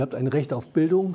Ihr habt ein Recht auf Bildung.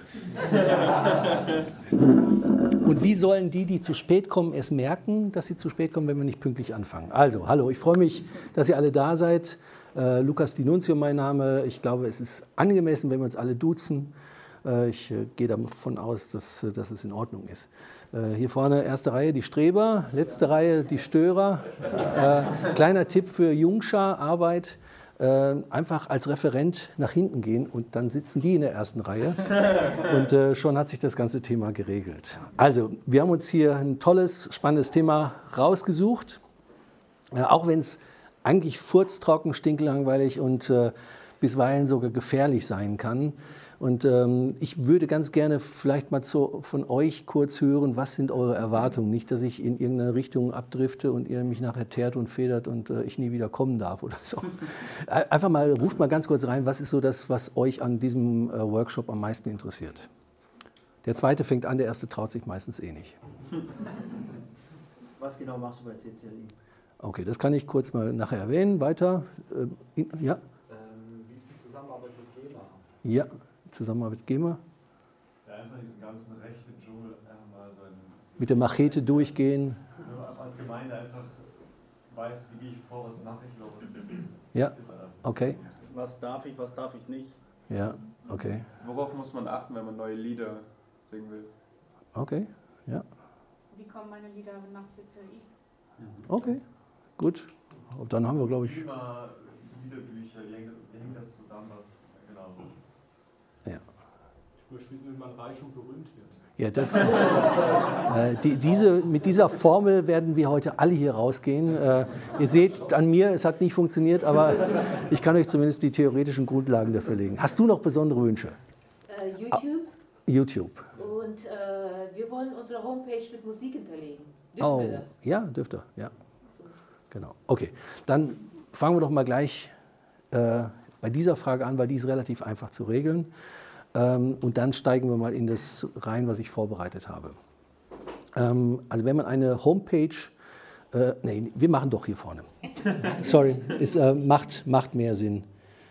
Und wie sollen die zu spät kommen, es merken, dass sie zu spät kommen, wenn wir nicht pünktlich anfangen? Also, hallo, ich freue mich, dass ihr alle da seid. Lukas D'Annunzio mein Name. Ich glaube, es ist angemessen, wenn wir uns alle duzen. Ich gehe davon aus, dass es in Ordnung ist. Hier vorne erste Reihe die Streber, letzte Reihe die Störer. Kleiner Tipp für Jungschar-Arbeit. Einfach als Referent nach hinten gehen und dann sitzen die in der ersten Reihe und schon hat sich das ganze Thema geregelt. Also, wir haben uns hier ein tolles, spannendes Thema rausgesucht, auch wenn es eigentlich furztrocken, stinklangweilig und bisweilen sogar gefährlich sein kann. Und ich würde ganz gerne vielleicht mal von euch kurz hören, was sind eure Erwartungen? Nicht, dass ich in irgendeine Richtung abdrifte und ihr mich nachher teert und federt und ich nie wieder kommen darf oder so. Einfach mal, ruft mal ganz kurz rein, was ist so das, was euch an diesem Workshop am meisten interessiert? Der zweite fängt an, der erste traut sich meistens eh nicht. Was genau machst du bei CCLI? Okay, das kann ich kurz mal nachher erwähnen. Weiter. Ja? Wie ist die Zusammenarbeit mit GEMA? Ja. Zusammenarbeit mit GEMA. Ja, einfach diesen ganzen rechten Dschungel einmal so mit der Machete durchgehen. Als Gemeinde einfach weiß, wie gehe ich vor, was mache ich noch. Ja, okay. Was darf ich nicht? Ja, okay. Worauf muss man achten, wenn man neue Lieder singen will? Okay, ja. Wie kommen meine Lieder nach CCLI? Okay, gut. Dann haben wir, glaube ich... Immer Liederbücher, wie hängt das zusammen, was genau so ist? Ja. Ich möchte wissen, wie man reich und berühmt wird. Ja, mit dieser Formel werden wir heute alle hier rausgehen. Ihr seht an mir, es hat nicht funktioniert, aber ich kann euch zumindest die theoretischen Grundlagen dafür legen. Hast du noch besondere Wünsche? YouTube. YouTube. Und wir wollen unsere Homepage mit Musik hinterlegen. Dürfen wir das? Ja, dürft ihr. Ja. Genau. Okay, dann fangen wir doch mal gleich bei dieser Frage an, weil die ist relativ einfach zu regeln. Und dann steigen wir mal in das rein, was ich vorbereitet habe. Also wenn man eine Homepage, nee, wir machen doch hier vorne. Sorry, es macht mehr Sinn.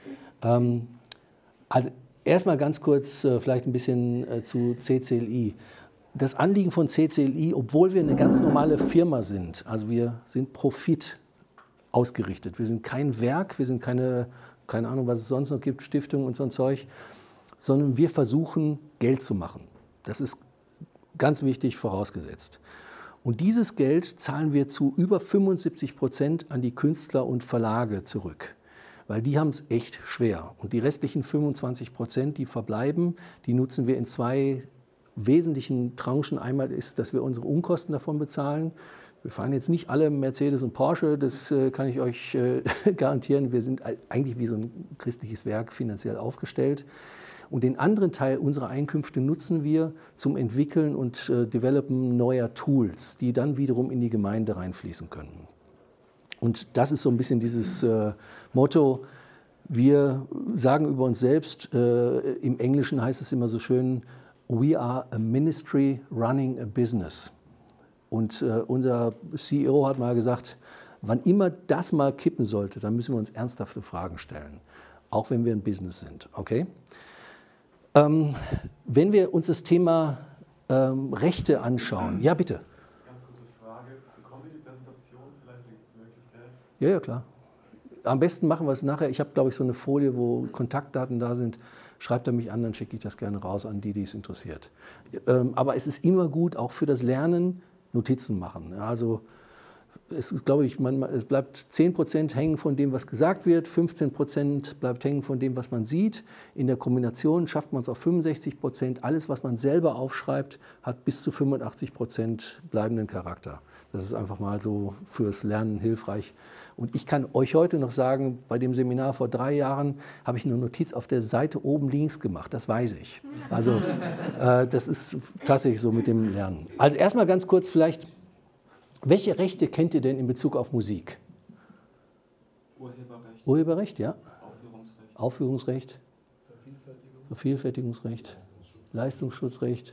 Also erstmal ganz kurz vielleicht ein bisschen zu CCLI. Das Anliegen von CCLI, obwohl wir eine ganz normale Firma sind, also wir sind Profit ausgerichtet, wir sind kein Werk, wir sind keine Ahnung, was es sonst noch gibt, Stiftungen und so ein Zeug, sondern wir versuchen, Geld zu machen. Das ist ganz wichtig vorausgesetzt. Und dieses Geld zahlen wir zu über 75% an die Künstler und Verlage zurück, weil die haben es echt schwer. Und die restlichen 25%, die verbleiben, die nutzen wir in zwei wesentlichen Tranchen. Einmal ist, dass wir unsere Unkosten davon bezahlen. Wir fahren jetzt nicht alle Mercedes und Porsche, das kann ich euch garantieren. Wir sind eigentlich wie so ein christliches Werk finanziell aufgestellt. Und den anderen Teil unserer Einkünfte nutzen wir zum Entwickeln und Developen neuer Tools, die dann wiederum in die Gemeinde reinfließen können. Und das ist so ein bisschen dieses Motto. Wir sagen über uns selbst, im Englischen heißt es immer so schön, we are a ministry running a business. Und unser CEO hat mal gesagt, wann immer das mal kippen sollte, dann müssen wir uns ernsthafte Fragen stellen, auch wenn wir ein Business sind. Okay? Wenn wir uns das Thema Rechte anschauen, ja bitte. Ganz kurze Frage, bekommen wir die Präsentation vielleicht zur Möglichkeit? Ja, klar. Am besten machen wir es nachher. Ich habe, glaube ich, so eine Folie, wo Kontaktdaten da sind. Schreibt er mich an, dann schicke ich das gerne raus an die es interessiert. Aber es ist immer gut, auch für das Lernen Notizen machen. Ja, also es ist, glaube ich, es bleibt 10% hängen von dem, was gesagt wird, 15% bleibt hängen von dem, was man sieht. In der Kombination schafft man es auf 65%. Alles, was man selber aufschreibt, hat bis zu 85% bleibenden Charakter. Das ist einfach mal so fürs Lernen hilfreich. Und ich kann euch heute noch sagen, bei dem Seminar vor 3 Jahren habe ich eine Notiz auf der Seite oben links gemacht, das weiß ich. Also das ist tatsächlich so mit dem Lernen. Also erstmal ganz kurz vielleicht, welche Rechte kennt ihr denn in Bezug auf Musik? Urheberrecht. Urheberrecht, ja. Aufführungsrecht. Aufführungsrecht. Vervielfältigungsrecht. Leistungsschutzrecht.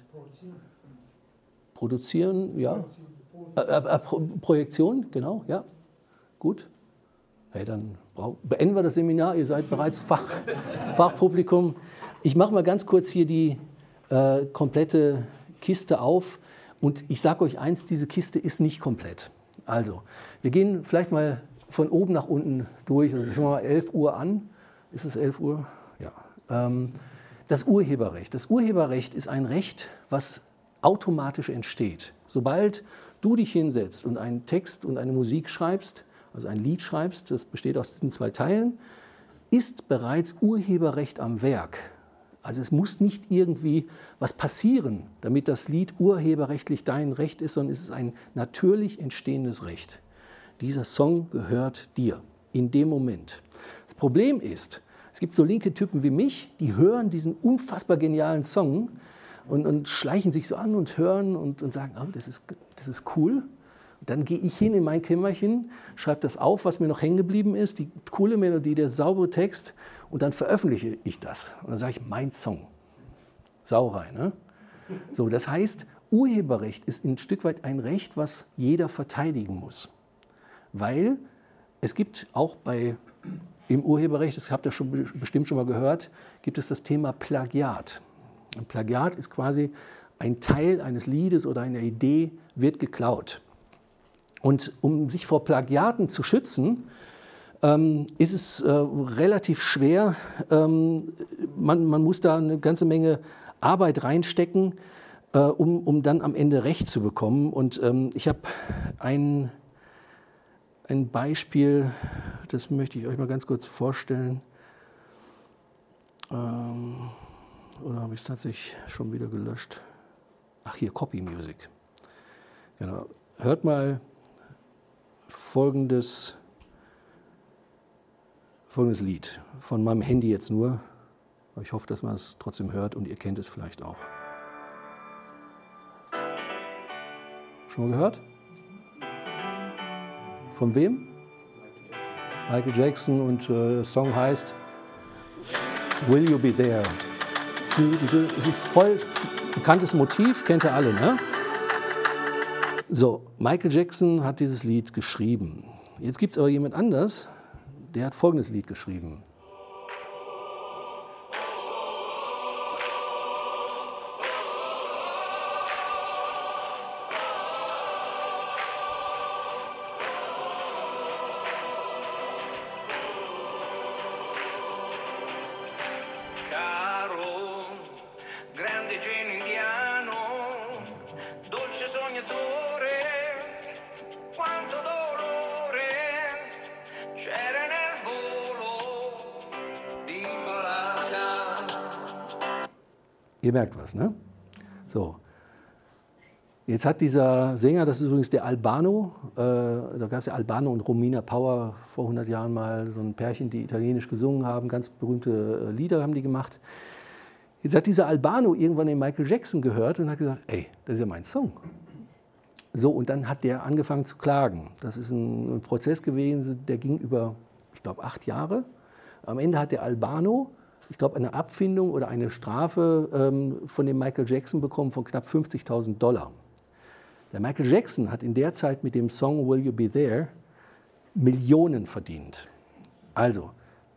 Produzieren, ja. Projektion, genau, ja. Gut. Hey, dann beenden wir das Seminar, ihr seid bereits Fachpublikum. Ich mache mal ganz kurz hier die komplette Kiste auf und ich sage euch eins, diese Kiste ist nicht komplett. Also, wir gehen vielleicht mal von oben nach unten durch, also fangen wir mal 11 Uhr an. Ist es 11 Uhr? Ja. Das Urheberrecht. Das Urheberrecht ist ein Recht, was automatisch entsteht. Sobald du dich hinsetzt und einen Text und eine Musik schreibst, also ein Lied schreibst, das besteht aus diesen 2 Teilen, ist bereits Urheberrecht am Werk. Also es muss nicht irgendwie was passieren, damit das Lied urheberrechtlich dein Recht ist, sondern es ist ein natürlich entstehendes Recht. Dieser Song gehört dir in dem Moment. Das Problem ist, es gibt so linke Typen wie mich, die hören diesen unfassbar genialen Song und schleichen sich so an und hören und sagen, oh, das ist cool. Und dann gehe ich hin in mein Kämmerchen, schreibe das auf, was mir noch hängen geblieben ist, die coole Melodie, der saubere Text und dann veröffentliche ich das. Und dann sage ich, mein Song. Sauerei, ne? So, das heißt, Urheberrecht ist ein Stück weit ein Recht, was jeder verteidigen muss. Weil es gibt auch im Urheberrecht, das habt ihr bestimmt schon mal gehört, gibt es das Thema Plagiat. Und Plagiat ist quasi ein Teil eines Liedes oder einer Idee wird geklaut. Und um sich vor Plagiaten zu schützen, ist es relativ schwer. Man muss da eine ganze Menge Arbeit reinstecken, um dann am Ende Recht zu bekommen. Und ich habe ein Beispiel, das möchte ich euch mal ganz kurz vorstellen. Oder habe ich es tatsächlich schon wieder gelöscht? Ach hier, Copy Music. Genau. Hört mal folgendes Lied. Von meinem Handy jetzt nur. Aber ich hoffe, dass man es trotzdem hört und ihr kennt es vielleicht auch. Schon mal gehört? Von wem? Michael Jackson und der Song heißt Will You Be There? Das ist ein voll bekanntes Motiv, kennt ihr alle, ne? So, Michael Jackson hat dieses Lied geschrieben. Jetzt gibt es aber jemand anders, der hat folgendes Lied geschrieben. Ihr merkt was, ne? So. Jetzt hat dieser Sänger, das ist übrigens der Albano, da gab es ja Albano und Romina Power vor 100 Jahren mal, so ein Pärchen, die italienisch gesungen haben, ganz berühmte Lieder haben die gemacht. Jetzt hat dieser Albano irgendwann den Michael Jackson gehört und hat gesagt, ey, das ist ja mein Song. So, und dann hat der angefangen zu klagen. Das ist ein Prozess gewesen, der ging über, ich glaube, 8 Jahre. Am Ende hat der Albano, ich glaube, eine Abfindung oder eine Strafe von dem Michael Jackson bekommen von knapp $50.000. Der Michael Jackson hat in der Zeit mit dem Song Will You Be There Millionen verdient. Also,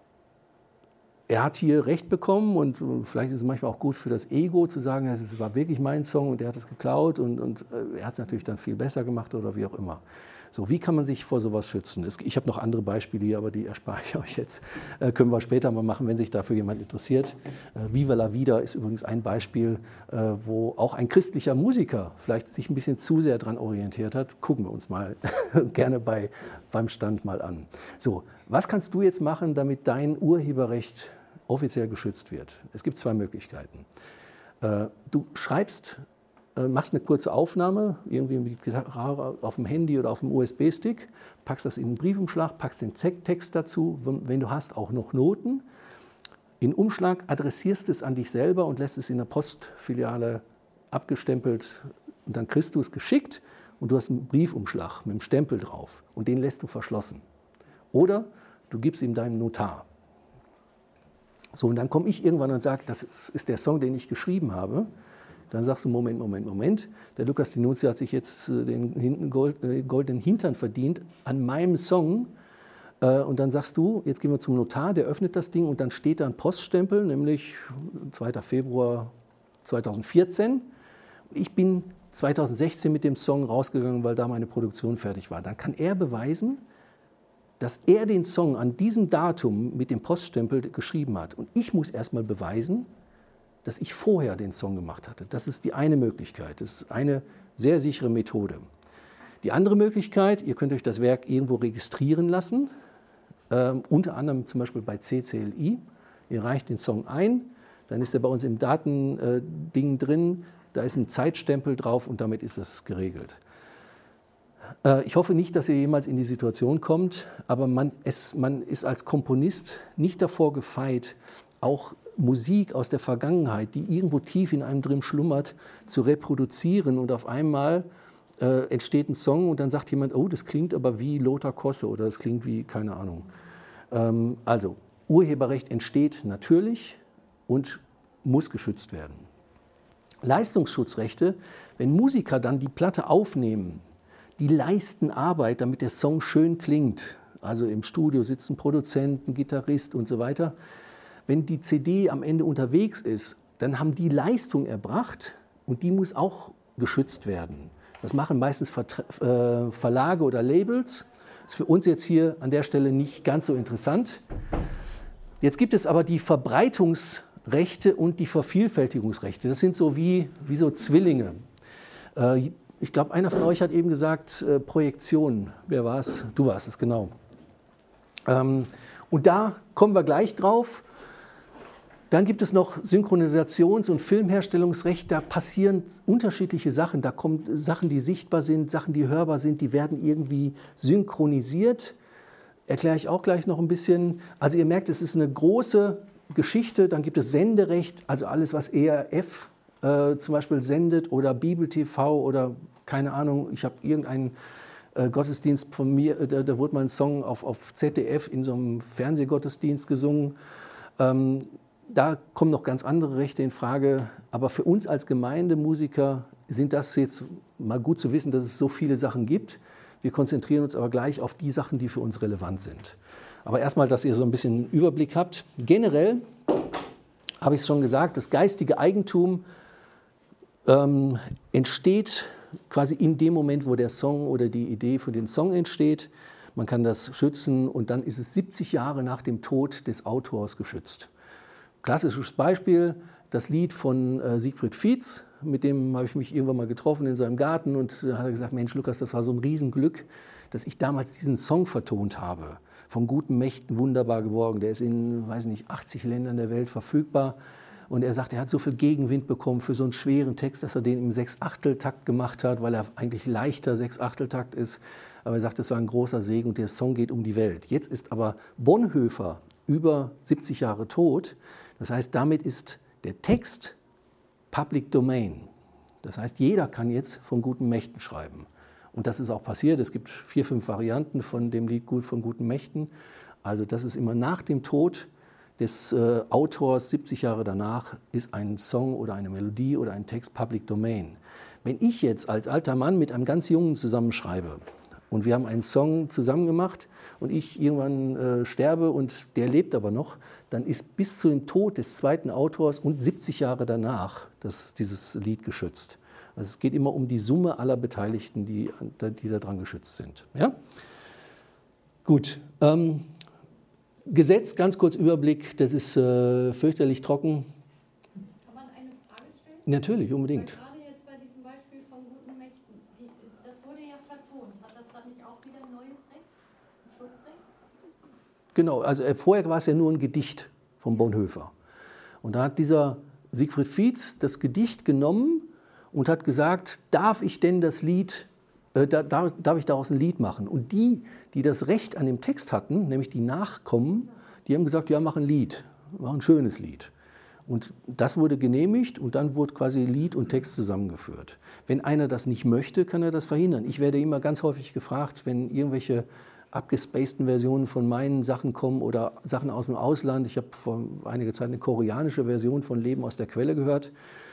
er hat hier Recht bekommen und vielleicht ist es manchmal auch gut für das Ego zu sagen, es war wirklich mein Song und er hat es geklaut und er hat es natürlich dann viel besser gemacht oder wie auch immer. So, wie kann man sich vor sowas schützen? Ich habe noch andere Beispiele hier, aber die erspare ich euch jetzt. Können wir später mal machen, wenn sich dafür jemand interessiert. Viva la Vida ist übrigens ein Beispiel, wo auch ein christlicher Musiker vielleicht sich ein bisschen zu sehr daran orientiert hat. Gucken wir uns mal gerne beim Stand mal an. So, was kannst du jetzt machen, damit dein Urheberrecht offiziell geschützt wird? Es gibt 2 Möglichkeiten. Du machst eine kurze Aufnahme, irgendwie mit Gitarre auf dem Handy oder auf dem USB-Stick, packst das in einen Briefumschlag, packst den Text dazu, wenn du hast, auch noch Noten. In Umschlag adressierst es an dich selber und lässt es in der Postfiliale abgestempelt und dann kriegst du es geschickt und du hast einen Briefumschlag mit einem Stempel drauf und den lässt du verschlossen. Oder du gibst ihm deinem Notar. So, und dann komme ich irgendwann und sage, das ist der Song, den ich geschrieben habe. Dann sagst du, Moment, der Lukas D'Annunzio hat sich jetzt den goldenen Hintern verdient an meinem Song. Und dann sagst du, jetzt gehen wir zum Notar, der öffnet das Ding und dann steht da ein Poststempel, nämlich 2. Februar 2014. Ich bin 2016 mit dem Song rausgegangen, weil da meine Produktion fertig war. Dann kann er beweisen, dass er den Song an diesem Datum mit dem Poststempel geschrieben hat. Und ich muss erstmal beweisen, dass ich vorher den Song gemacht hatte. Das ist die eine Möglichkeit. Das ist eine sehr sichere Methode. Die andere Möglichkeit, ihr könnt euch das Werk irgendwo registrieren lassen, unter anderem zum Beispiel bei CCLI. Ihr reicht den Song ein, dann ist er bei uns im Datending drin, da ist ein Zeitstempel drauf und damit ist das geregelt. Ich hoffe nicht, dass ihr jemals in die Situation kommt, aber man ist als Komponist nicht davor gefeit, auch Musik aus der Vergangenheit, die irgendwo tief in einem drin schlummert, zu reproduzieren und auf einmal entsteht ein Song und dann sagt jemand, oh, das klingt aber wie Lothar Kosse oder das klingt wie, keine Ahnung. Also, Urheberrecht entsteht natürlich und muss geschützt werden. Leistungsschutzrechte, wenn Musiker dann die Platte aufnehmen, die leisten Arbeit, damit der Song schön klingt. Also im Studio sitzen Produzent, ein Gitarrist und so weiter. Wenn die CD am Ende unterwegs ist, dann haben die Leistung erbracht und die muss auch geschützt werden. Das machen meistens Verlage oder Labels. Das ist für uns jetzt hier an der Stelle nicht ganz so interessant. Jetzt gibt es aber die Verbreitungsrechte und die Vervielfältigungsrechte. Das sind so wie so Zwillinge. Ich glaube, einer von euch hat eben gesagt, Projektion. Wer war es? Du warst es, genau. Und da kommen wir gleich drauf. Dann gibt es noch Synchronisations- und Filmherstellungsrecht. Da passieren unterschiedliche Sachen. Da kommen Sachen, die sichtbar sind, Sachen, die hörbar sind, die werden irgendwie synchronisiert. Erkläre ich auch gleich noch ein bisschen. Also ihr merkt, es ist eine große Geschichte. Dann gibt es Senderecht, also alles, was ERF zum Beispiel sendet oder Bibel TV oder keine Ahnung. Ich habe irgendeinen Gottesdienst von mir, da wurde mal ein Song auf ZDF in so einem Fernsehgottesdienst gesungen. Da kommen noch ganz andere Rechte in Frage. Aber für uns als Gemeindemusiker sind das jetzt mal gut zu wissen, dass es so viele Sachen gibt. Wir konzentrieren uns aber gleich auf die Sachen, die für uns relevant sind. Aber erstmal, dass ihr so ein bisschen Überblick habt. Generell habe ich es schon gesagt, das geistige Eigentum entsteht quasi in dem Moment, wo der Song oder die Idee für den Song entsteht. Man kann das schützen und dann ist es 70 Jahre nach dem Tod des Autors geschützt. Klassisches Beispiel, das Lied von Siegfried Fietz, mit dem habe ich mich irgendwann mal getroffen in seinem Garten und da hat er gesagt, Mensch Lukas, das war so ein Riesenglück, dass ich damals diesen Song vertont habe. Von guten Mächten wunderbar geborgen, der ist in, weiß nicht, 80 Ländern der Welt verfügbar. Und er sagt, er hat so viel Gegenwind bekommen für so einen schweren Text, dass er den im 6/8-Takt gemacht hat, weil er eigentlich leichter 6/8-Takt ist. Aber er sagt, das war ein großer Segen und der Song geht um die Welt. Jetzt ist aber Bonhoeffer über 70 Jahre tot. Das heißt, damit ist der Text Public Domain. Das heißt, jeder kann jetzt von guten Mächten schreiben. Und das ist auch passiert. Es gibt 4, 5 Varianten von dem Lied von guten Mächten. Also das ist immer nach dem Tod des Autors, 70 Jahre danach, ist ein Song oder eine Melodie oder ein Text Public Domain. Wenn ich jetzt als alter Mann mit einem ganz Jungen zusammenschreibe und wir haben einen Song zusammen gemacht und ich irgendwann sterbe und der lebt aber noch, dann ist bis zu dem Tod des zweiten Autors und 70 Jahre danach dieses Lied geschützt. Also es geht immer um die Summe aller Beteiligten, die daran geschützt sind. Ja? Gut. Gesetz, ganz kurz Überblick, das ist fürchterlich trocken. Kann man eine Frage stellen? Natürlich, unbedingt. Weil gerade jetzt bei diesem Beispiel von guten Mächten, das wurde ja vertont. Hat das dann nicht auch wieder ein neues Recht, ein Schutzrecht? Genau, also vorher war es ja nur ein Gedicht von Bonhoeffer. Und da hat dieser Siegfried Fietz das Gedicht genommen und hat gesagt, darf ich denn das Lied, darf ich daraus ein Lied machen? Und die das Recht an dem Text hatten, nämlich die Nachkommen, die haben gesagt, ja, mach ein Lied, mach ein schönes Lied. Und das wurde genehmigt und dann wurde quasi Lied und Text zusammengeführt. Wenn einer das nicht möchte, kann er das verhindern. Ich werde immer ganz häufig gefragt, wenn irgendwelche abgespaceden Versionen von meinen Sachen kommen oder Sachen aus dem Ausland. Ich habe vor einiger Zeit eine koreanische Version von Leben aus der Quelle gehört.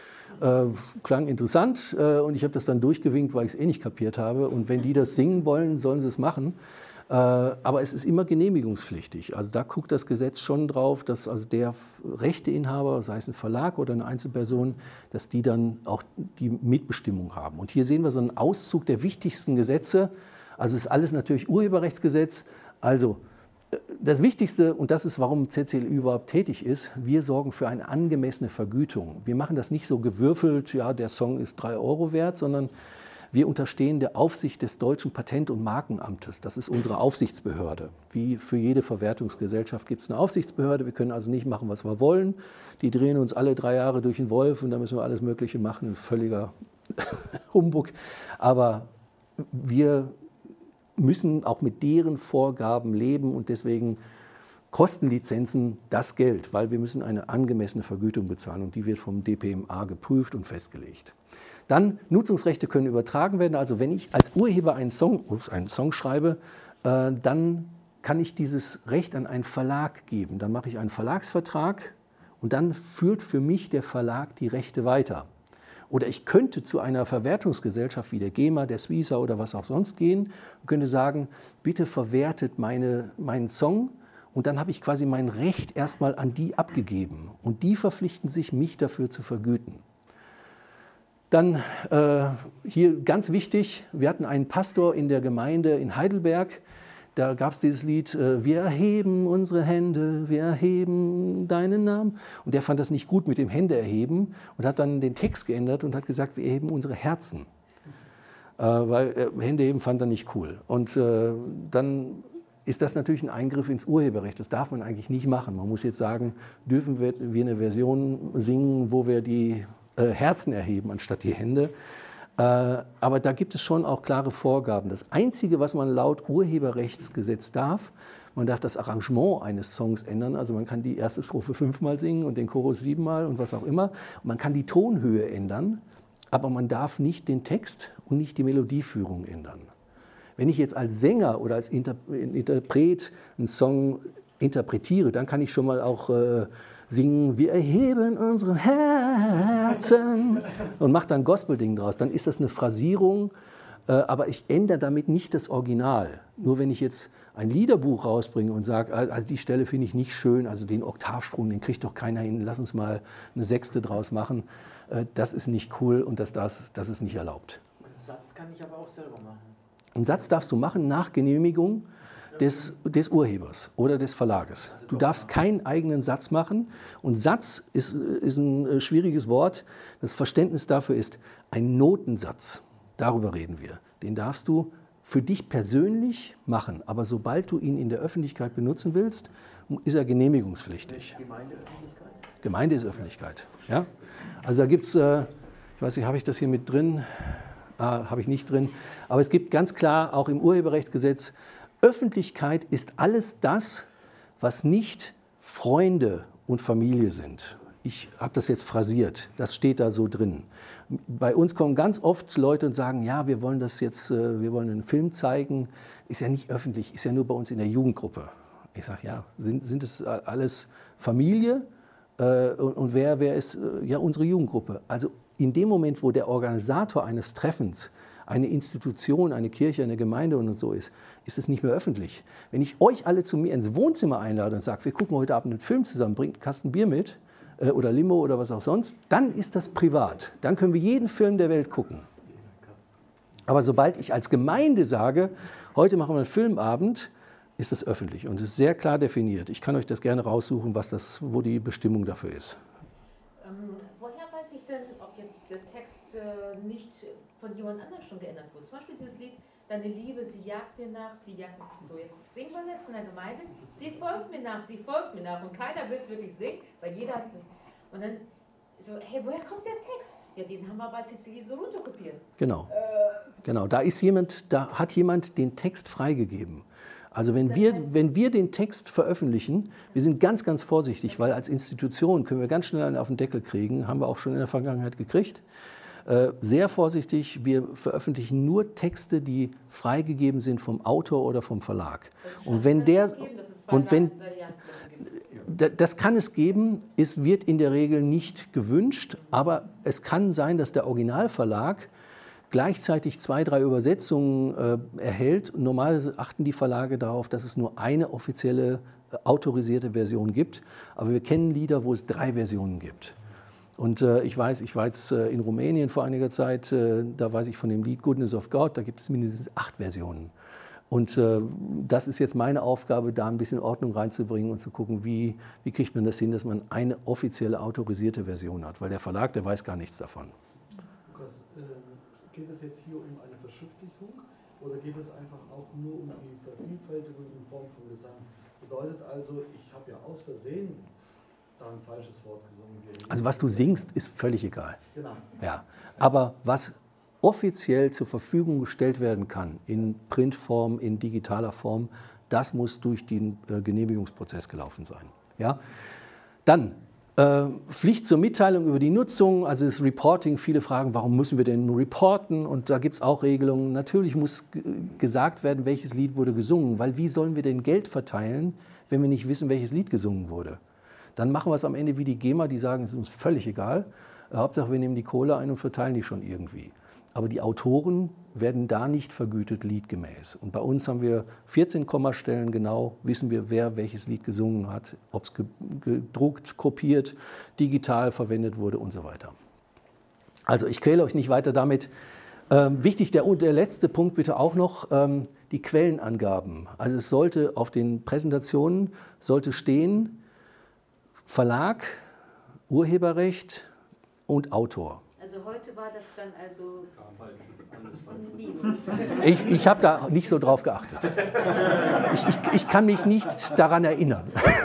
Klang interessant und ich habe das dann durchgewinkt, weil ich es eh nicht kapiert habe. Und wenn die das singen wollen, sollen sie es machen. Aber es ist immer genehmigungspflichtig. Also da guckt das Gesetz schon drauf, dass also der Rechteinhaber, sei es ein Verlag oder eine Einzelperson, dass die dann auch die Mitbestimmung haben. Und hier sehen wir so einen Auszug der wichtigsten Gesetze. Also es ist alles natürlich Urheberrechtsgesetz. Also das Wichtigste, und das ist, warum CCLÜ überhaupt tätig ist, wir sorgen für eine angemessene Vergütung. Wir machen das nicht so gewürfelt, ja, der Song ist 3 Euro wert, sondern wir unterstehen der Aufsicht des Deutschen Patent- und Markenamtes. Das ist unsere Aufsichtsbehörde. Wie für jede Verwertungsgesellschaft gibt es eine Aufsichtsbehörde. Wir können also nicht machen, was wir wollen. Die drehen uns alle 3 Jahre durch den Wolf und da müssen wir alles Mögliche machen. Völliger Humbug. Aber wir müssen auch mit deren Vorgaben leben und deswegen kosten Lizenzen das Geld, weil wir müssen eine angemessene Vergütung bezahlen und die wird vom DPMA geprüft und festgelegt. Dann Nutzungsrechte können übertragen werden. Also wenn ich als Urheber einen Song schreibe, dann kann ich dieses Recht an einen Verlag geben. Dann mache ich einen Verlagsvertrag und dann führt für mich der Verlag die Rechte weiter. Oder ich könnte zu einer Verwertungsgesellschaft wie der GEMA, der Suiza oder was auch sonst gehen und könnte sagen, bitte verwertet meinen Song. Und dann habe ich quasi mein Recht erstmal an die abgegeben. Und die verpflichten sich, mich dafür zu vergüten. Dann hier ganz wichtig, wir hatten einen Pastor in der Gemeinde in Heidelberg, da gab es dieses Lied, wir erheben unsere Hände, wir erheben deinen Namen. Und der fand das nicht gut mit dem Hände erheben und hat dann den Text geändert und hat gesagt, wir erheben unsere Herzen. Weil Hände heben fand er nicht cool. Und dann ist das natürlich ein Eingriff ins Urheberrecht. Das darf man eigentlich nicht machen. Man muss jetzt sagen, dürfen wir eine Version singen, wo wir die Herzen erheben anstatt die Hände. Aber da gibt es schon auch klare Vorgaben. Das Einzige, was man laut Urheberrechtsgesetz darf, man darf das Arrangement eines Songs ändern. Also man kann die erste Strophe 5-mal singen und den Chorus 7-mal und was auch immer. Und man kann die Tonhöhe ändern, aber man darf nicht den Text und nicht die Melodieführung ändern. Wenn ich jetzt als Sänger oder als Interpret einen Song interpretiere, dann kann ich schon mal auch singen, wir erheben unsere Herzen und mache dann Gospel-Ding draus. Dann ist das eine Phrasierung, aber ich ändere damit nicht das Original. Nur wenn ich jetzt ein Liederbuch rausbringe und sage, also die Stelle finde ich nicht schön, also den Oktavsprung, den kriegt doch keiner hin, lass uns mal eine Sechste draus machen, das ist nicht cool und das ist nicht erlaubt. Einen Satz kann ich aber auch selber machen. Einen Satz darfst du machen nach Genehmigung des Urhebers oder des Verlages. Du darfst keinen eigenen Satz machen. Und Satz ist ein schwieriges Wort. Das Verständnis dafür ist ein Notensatz. Darüber reden wir. Den darfst du für dich persönlich machen. Aber sobald du ihn in der Öffentlichkeit benutzen willst, ist er genehmigungspflichtig. Gemeindeöffentlichkeit? Gemeinde ist Öffentlichkeit. Ja? Also da gibt es, ich weiß nicht, habe ich das hier mit drin? Habe ich nicht drin. Aber es gibt ganz klar auch im Urheberrechtsgesetz, Öffentlichkeit ist alles das, was nicht Freunde und Familie sind. Ich habe das jetzt phrasiert, das steht da so drin. Bei uns kommen ganz oft Leute und sagen, ja, wir wollen das jetzt, wir wollen einen Film zeigen. Ist ja nicht öffentlich, ist ja nur bei uns in der Jugendgruppe. Ich sage, ja, sind es alles Familie? Und wer ist ja unsere Jugendgruppe? Also in dem Moment, wo der Organisator eines Treffens eine Institution, eine Kirche, eine Gemeinde und so ist es nicht mehr öffentlich. Wenn ich euch alle zu mir ins Wohnzimmer einlade und sage, wir gucken heute Abend einen Film zusammen, bringt einen Kasten Bier mit oder Limo oder was auch sonst, dann ist das privat. Dann können wir jeden Film der Welt gucken. Aber sobald ich als Gemeinde sage, heute machen wir einen Filmabend, ist das öffentlich und es ist sehr klar definiert. Ich kann euch das gerne raussuchen, wo die Bestimmung dafür ist. Woher weiß ich denn, ob jetzt der Text nicht von jemand anderem schon geändert wurde? Zum Beispiel dieses Lied, deine Liebe, sie jagt mir nach, sie jagt mir nach. So, jetzt singen wir das in der Gemeinde, sie folgt mir nach und keiner will es wirklich singen, weil jeder hat das. Und dann so, hey, woher kommt der Text? Ja, den haben wir bei CCLÜ so runterkopiert. Genau, da hat jemand den Text freigegeben. Also wenn wir den Text veröffentlichen, wir sind ganz, ganz vorsichtig, weil als Institution können wir ganz schnell einen auf den Deckel kriegen, haben wir auch schon in der Vergangenheit gekriegt. Sehr vorsichtig, wir veröffentlichen nur Texte, die freigegeben sind vom Autor oder vom Verlag. Das kann es geben, es wird in der Regel nicht gewünscht, aber es kann sein, dass der Originalverlag gleichzeitig 2, 3 Übersetzungen erhält. Normalerweise achten die Verlage darauf, dass es nur eine offizielle autorisierte Version gibt. Aber wir kennen Lieder, wo es 3 Versionen gibt. Und ich war jetzt in Rumänien vor einiger Zeit, da weiß ich von dem Lied Goodness of God, da gibt es mindestens 8 Versionen. Und das ist jetzt meine Aufgabe, da ein bisschen Ordnung reinzubringen und zu gucken, wie kriegt man das hin, dass man eine offizielle autorisierte Version hat. Weil der Verlag, der weiß gar nichts davon. Lukas, geht es jetzt hier um eine Verschriftlichung oder geht es einfach auch nur um die Vervielfältigung in Form von Gesang? Bedeutet also, ich habe ja aus Versehen da ein falsches Wort gesungen. Also was du singst, ist völlig egal. Genau. Ja. Aber was offiziell zur Verfügung gestellt werden kann, in Printform, in digitaler Form, das muss durch den Genehmigungsprozess gelaufen sein. Ja? Dann Pflicht zur Mitteilung über die Nutzung, also das Reporting. Viele fragen, warum müssen wir denn reporten? Und da gibt es auch Regelungen. Natürlich muss gesagt werden, welches Lied wurde gesungen, weil wie sollen wir denn Geld verteilen, wenn wir nicht wissen, welches Lied gesungen wurde? Dann machen wir es am Ende wie die GEMA, die sagen, es ist uns völlig egal. Hauptsache, wir nehmen die Kohle ein und verteilen die schon irgendwie. Aber die Autoren werden da nicht vergütet, liedgemäß. Und bei uns haben wir 14 Kommastellen genau, wissen wir, wer welches Lied gesungen hat, ob es gedruckt, kopiert, digital verwendet wurde und so weiter. Also ich quäle euch nicht weiter damit. Wichtig, der letzte Punkt bitte auch noch, die Quellenangaben. Also es sollte auf den Präsentationen sollte stehen, Verlag, Urheberrecht und Autor. Also heute war das dann also Minus. Ich habe da nicht so drauf geachtet. Ich kann mich nicht daran erinnern. Vielleicht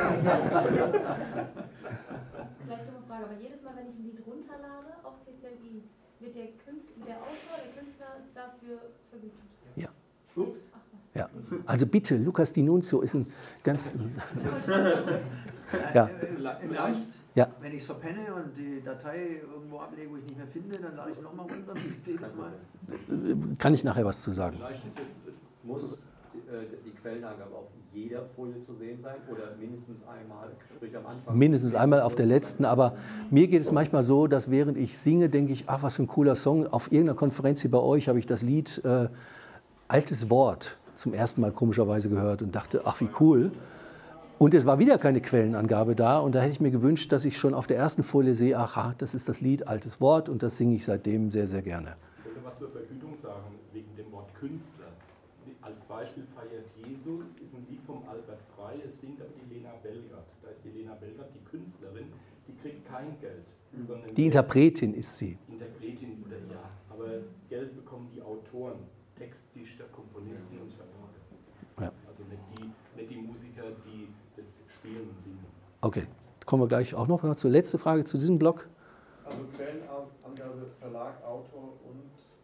eine Frage, aber jedes Mal, wenn ich ein Lied runterlade auf CCLI, wird der Autor, der Künstler dafür vergütet? Ja. Ups. Ach, was. Ja. Also bitte, Lukas D'Annunzio ist ein ganz... Ja. Vielleicht, Ja. wenn ich es verpenne und die Datei irgendwo ablege, wo ich nicht mehr finde, dann lade ich es nochmal runter. Jedes Mal. Kann ich nachher was zu sagen. Vielleicht ist es, Muss die Quellenangabe auf jeder Folie zu sehen sein oder mindestens einmal, sprich am Anfang? Mindestens einmal auf der letzten, aber mir geht es manchmal so, dass während ich singe, denke ich, ach, was für ein cooler Song. Auf irgendeiner Konferenz hier bei euch habe ich das Lied Altes Wort zum ersten Mal komischerweise gehört und dachte, ach, wie cool. Und es war wieder keine Quellenangabe da und da hätte ich mir gewünscht, dass ich schon auf der ersten Folie sehe, aha, das ist das Lied Altes Wort und das singe ich seitdem sehr, sehr gerne. Ich wollte was zur Vergütung sagen, wegen dem Wort Künstler. Als Beispiel Feiert Jesus ist ein Lied vom Albert Frey, es singt aber die Lena Belgard. Da ist die Lena Belgard, die Künstlerin, die kriegt kein Geld. Sondern Die Interpretin ist sie. Interpretin oder ja, aber Geld bekommen die Autoren, Textdichter, Komponisten und Verlage. Ja. Also nicht die Musiker, die das spielen und singen. Okay, kommen wir gleich auch noch zur letzten Frage zu diesem Block. Also Quellenangabe, Verlag, Autor und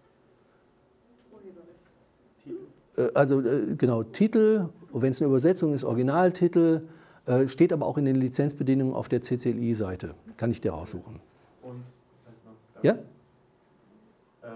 Titel. Also genau, Titel, wenn es eine Übersetzung ist, Originaltitel, steht aber auch in den Lizenzbedingungen auf der CCLI-Seite. Kann ich dir raussuchen. Und vielleicht noch, Ja? ich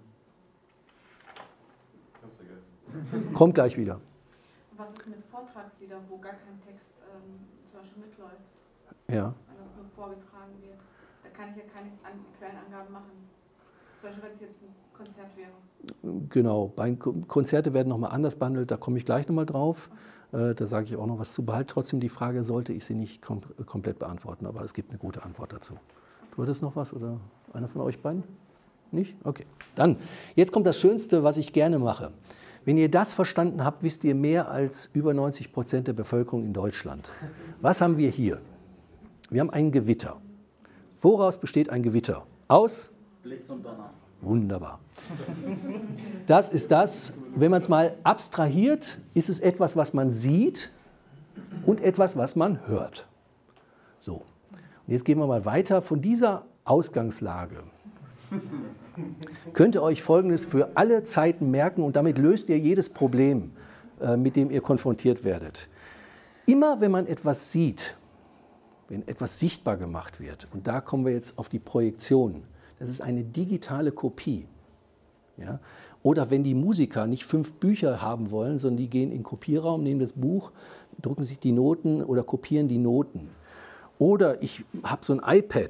hab's vergessen. Kommt gleich wieder. Was ist mit Vortragsliedern, wo gar kein Text zum Beispiel mitläuft, Ja. wenn das nur vorgetragen wird? Da kann ich ja keine Quellenangaben machen. Zum Beispiel, wenn es jetzt ein Konzert wäre. Genau, Konzerte werden nochmal anders behandelt, da komme ich gleich nochmal drauf. Da sage ich auch noch was zu. Behalte trotzdem die Frage, sollte ich sie nicht komplett beantworten, aber es gibt eine gute Antwort dazu. Du hattest noch was oder einer von euch beiden? Nicht? Okay. Dann, jetzt kommt das Schönste, was ich gerne mache. Wenn ihr das verstanden habt, wisst ihr mehr als über 90% der Bevölkerung in Deutschland. Was haben wir hier? Wir haben ein Gewitter. Woraus besteht ein Gewitter? Aus? Blitz und Donner. Wunderbar. Das ist das, wenn man es mal abstrahiert, ist es etwas, was man sieht und etwas, was man hört. So, und jetzt gehen wir mal weiter. Von dieser Ausgangslage könnt ihr euch Folgendes für alle Zeiten merken und damit löst ihr jedes Problem, mit dem ihr konfrontiert werdet. Immer wenn man etwas sieht, wenn etwas sichtbar gemacht wird, und da kommen wir jetzt auf die Projektion, das ist eine digitale Kopie. Ja? Oder wenn die Musiker nicht 5 Bücher haben wollen, sondern die gehen in den Kopierraum, nehmen das Buch, drucken sich die Noten oder kopieren die Noten. Oder ich habe so ein iPad,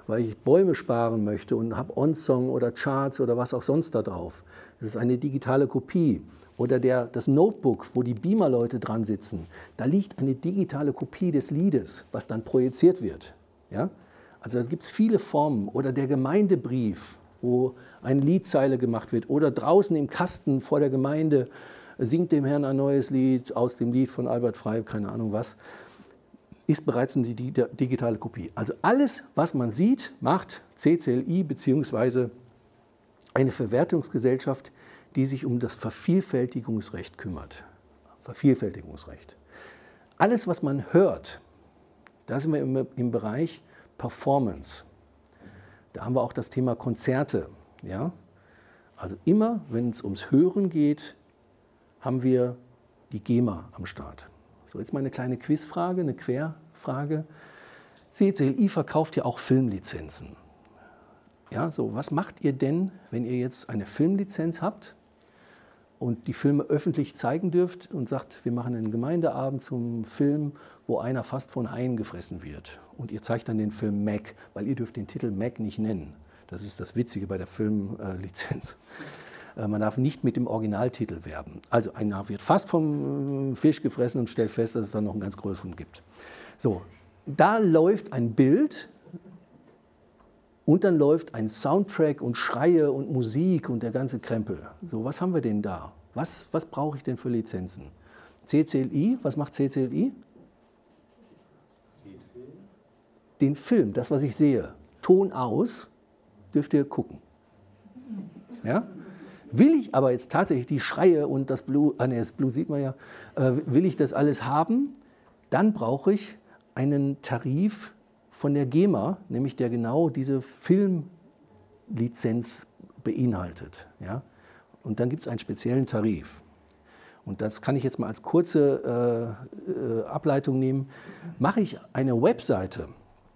weil ich Bäume sparen möchte und habe OnSong oder Charts oder was auch sonst da drauf. Das ist eine digitale Kopie. Oder das Notebook, wo die Beamer-Leute dran sitzen, da liegt eine digitale Kopie des Liedes, was dann projiziert wird. Ja? Also da gibt es viele Formen. Oder der Gemeindebrief, wo eine Liedzeile gemacht wird. Oder draußen im Kasten vor der Gemeinde singt dem Herrn ein neues Lied aus dem Lied von Albert Frey, keine Ahnung was, ist bereits eine digitale Kopie. Also alles, was man sieht, macht CCLI bzw. eine Verwertungsgesellschaft, die sich um das Vervielfältigungsrecht kümmert. Vervielfältigungsrecht. Alles, was man hört, da sind wir im Bereich Performance. Da haben wir auch das Thema Konzerte. Ja? Also immer, wenn es ums Hören geht, haben wir die GEMA am Start. So, jetzt mal eine kleine Quizfrage, eine Querfrage. CCLI verkauft ja auch Filmlizenzen. Ja, so, was macht ihr denn, wenn ihr jetzt eine Filmlizenz habt und die Filme öffentlich zeigen dürft und sagt, wir machen einen Gemeindeabend zum Film, wo einer fast von Haien gefressen wird. Und ihr zeigt dann den Film Mac, weil ihr dürft den Titel Mac nicht nennen. Das ist das Witzige bei der Filmlizenz. Man darf nicht mit dem Originaltitel werben. Also einer wird fast vom Fisch gefressen und stellt fest, dass es dann noch einen ganz größeren gibt. So, da läuft ein Bild und dann läuft ein Soundtrack und Schreie und Musik und der ganze Krempel. So, was haben wir denn da? Was brauche ich denn für Lizenzen? CCLI, was macht CCLI? Den Film, das, was ich sehe, Ton aus, dürft ihr gucken. Ja? Will ich aber jetzt tatsächlich die Schreie und das Blut, das Blut sieht man ja, will ich das alles haben, dann brauche ich einen Tarif von der GEMA, nämlich der genau diese Filmlizenz beinhaltet. Ja? Und dann gibt es einen speziellen Tarif. Und das kann ich jetzt mal als kurze Ableitung nehmen. Mache ich eine Webseite,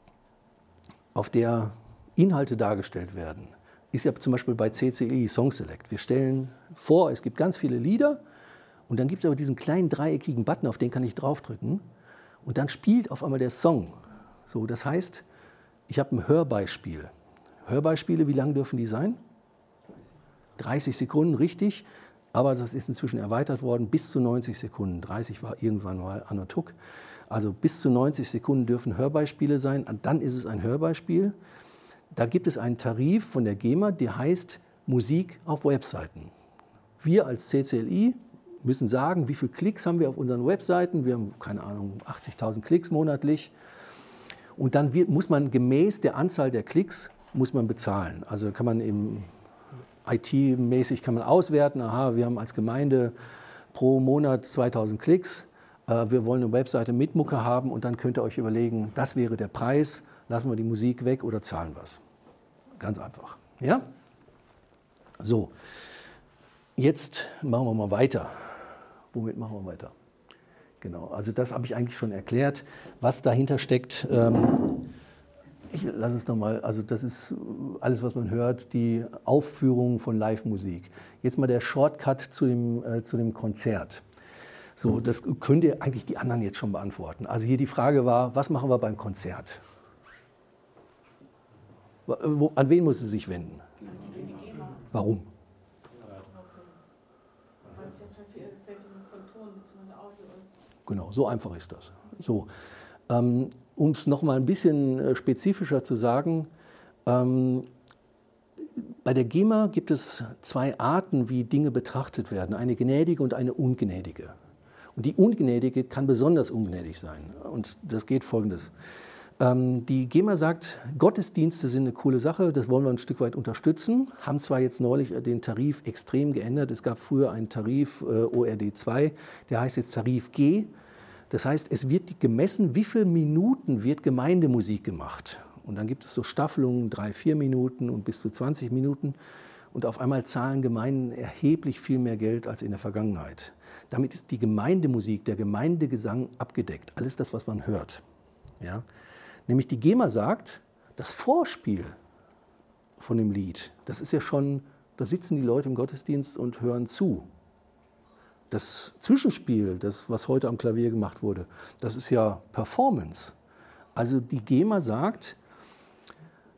auf der Inhalte dargestellt werden, ist ja zum Beispiel bei CCLI Song Select. Wir stellen vor, es gibt ganz viele Lieder und dann gibt es aber diesen kleinen dreieckigen Button, auf den kann ich draufdrücken und dann spielt auf einmal der Song. So, das heißt, ich habe ein Hörbeispiel. Hörbeispiele, wie lang dürfen die sein? 30 Sekunden, richtig, aber das ist inzwischen erweitert worden bis zu 90 Sekunden. 30 war irgendwann mal anno tuck. Also bis zu 90 Sekunden dürfen Hörbeispiele sein, und dann ist es ein Hörbeispiel. Da gibt es einen Tarif von der GEMA, der heißt Musik auf Webseiten. Wir als CCLI müssen sagen, wie viele Klicks haben wir auf unseren Webseiten. Wir haben, keine Ahnung, 80.000 Klicks monatlich. Und dann muss man gemäß der Anzahl der Klicks muss man bezahlen. Also kann man im IT-mäßig kann man auswerten, aha, wir haben als Gemeinde pro Monat 2.000 Klicks. Wir wollen eine Webseite mit Mucke haben und dann könnt ihr euch überlegen, das wäre der Preis. Lassen wir die Musik weg oder zahlen was. Ganz einfach. Ja? So, jetzt machen wir mal weiter. Womit machen wir weiter? Genau, also das habe ich eigentlich schon erklärt, was dahinter steckt. Ich lasse es nochmal, also das ist alles, was man hört, die Aufführung von Live-Musik. Jetzt mal der Shortcut zu dem Konzert. So, das könnt ihr eigentlich die anderen jetzt schon beantworten. Also hier die Frage war, was machen wir beim Konzert? An wen muss sie sich wenden? Warum? Weil es ja Vervielfältigung von Ton bzw. Audio ist. Genau, so einfach ist das. So, um es noch mal ein bisschen spezifischer zu sagen, bei der GEMA gibt es zwei Arten, wie Dinge betrachtet werden, eine gnädige und eine ungnädige. Und die ungnädige kann besonders ungnädig sein. Und das geht folgendes. Die GEMA sagt, Gottesdienste sind eine coole Sache, das wollen wir ein Stück weit unterstützen, haben zwar jetzt neulich den Tarif extrem geändert, es gab früher einen Tarif ORD 2, der heißt jetzt Tarif G, das heißt, es wird gemessen, wie viele Minuten wird Gemeindemusik gemacht. Und dann gibt es so Staffelungen, 3-4 Minuten und bis zu 20 Minuten und auf einmal zahlen Gemeinden erheblich viel mehr Geld als in der Vergangenheit. Damit ist die Gemeindemusik, der Gemeindegesang abgedeckt, alles das, was man hört. Ja? Nämlich die GEMA sagt, das Vorspiel von dem Lied, das ist ja schon, da sitzen die Leute im Gottesdienst und hören zu. Das Zwischenspiel, das, was heute am Klavier gemacht wurde, das ist ja Performance. Also die GEMA sagt,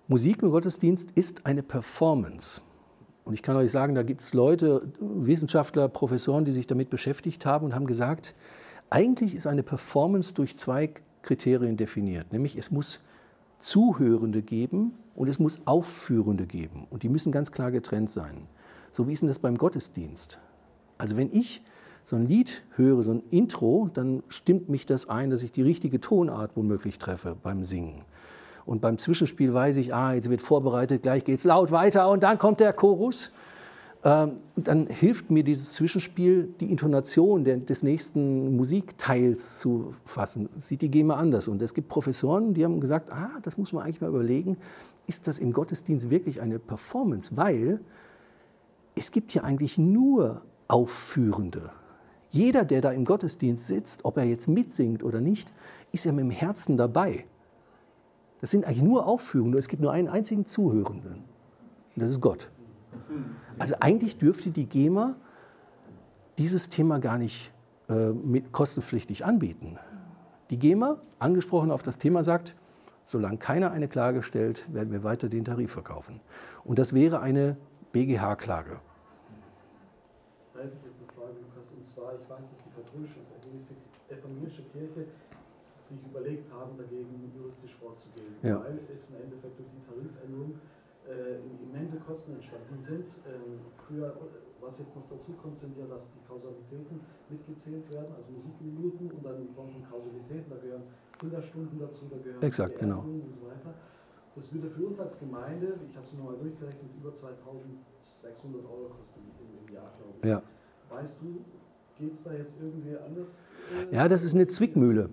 Musik im Gottesdienst ist eine Performance. Und ich kann euch sagen, da gibt es Leute, Wissenschaftler, Professoren, die sich damit beschäftigt haben und haben gesagt, eigentlich ist eine Performance durch 2 Kriterien definiert. Nämlich es muss Zuhörende geben und es muss Aufführende geben. Und die müssen ganz klar getrennt sein. So wie ist denn das beim Gottesdienst? Also wenn ich so ein Lied höre, so ein Intro, dann stimmt mich das ein, dass ich die richtige Tonart womöglich treffe beim Singen. Und beim Zwischenspiel weiß ich, jetzt wird vorbereitet, gleich geht es laut weiter und dann kommt der Chorus. Dann hilft mir dieses Zwischenspiel, die Intonation des nächsten Musikteils zu fassen. Sieht die GEMA anders. Und es gibt Professoren, die haben gesagt, das muss man eigentlich mal überlegen, ist das im Gottesdienst wirklich eine Performance? Weil es gibt ja eigentlich nur Aufführende. Jeder, der da im Gottesdienst sitzt, ob er jetzt mitsingt oder nicht, ist ja mit dem Herzen dabei. Das sind eigentlich nur Aufführende. Es gibt nur einen einzigen Zuhörenden. Und das ist Gott. Also eigentlich dürfte die GEMA dieses Thema gar nicht mit kostenpflichtig anbieten. Die GEMA, angesprochen auf das Thema, sagt, solange keiner eine Klage stellt, werden wir weiter den Tarif verkaufen. Und das wäre eine BGH-Klage. Da hätte ich jetzt eine Frage, Lukas, und zwar, ich weiß, dass die katholische und evangelische Kirche sich überlegt haben, dagegen juristisch vorzugehen, weil es im Endeffekt durch die Tarifänderung immense Kosten entstanden sind. Was jetzt noch dazu kommt, sind ja, dass die Kausalitäten mitgezählt werden, also Musikminuten und dann in Form von Kausalitäten, da gehören Kinderstunden dazu, da gehören Beerdigungen und so weiter. Das würde für uns als Gemeinde, ich habe es nochmal durchgerechnet, über 2.600 € kosten im Jahr, glaube ich. Ja. Weißt du, geht es da jetzt irgendwie anders? Ja, das ist eine Zwickmühle.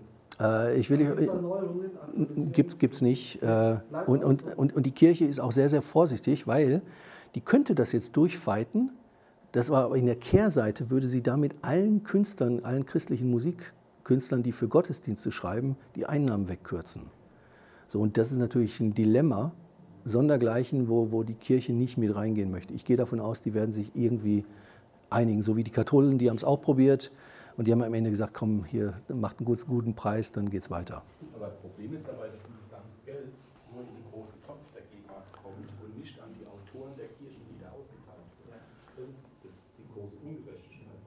Gibt's nicht. Und die Kirche ist auch sehr, sehr vorsichtig, weil die könnte das jetzt durchfighten. Das war aber in der Kehrseite, würde sie damit allen Künstlern, allen christlichen Musikkünstlern, die für Gottesdienste schreiben, die Einnahmen wegkürzen. So, und das ist natürlich ein Dilemma, sondergleichen, wo die Kirche nicht mit reingehen möchte. Ich gehe davon aus, die werden sich irgendwie einigen, so wie die Katholen, die haben es auch probiert. Und die haben am Ende gesagt, komm, hier, macht einen guten Preis, dann geht's weiter. Aber das Problem ist dabei, dass dieses ganze Geld nur in den großen Topf der GEMA kommt und nicht an die Autoren der Kirchen wieder ausgeteilt wird. Das ist die große Ungerechtigkeit.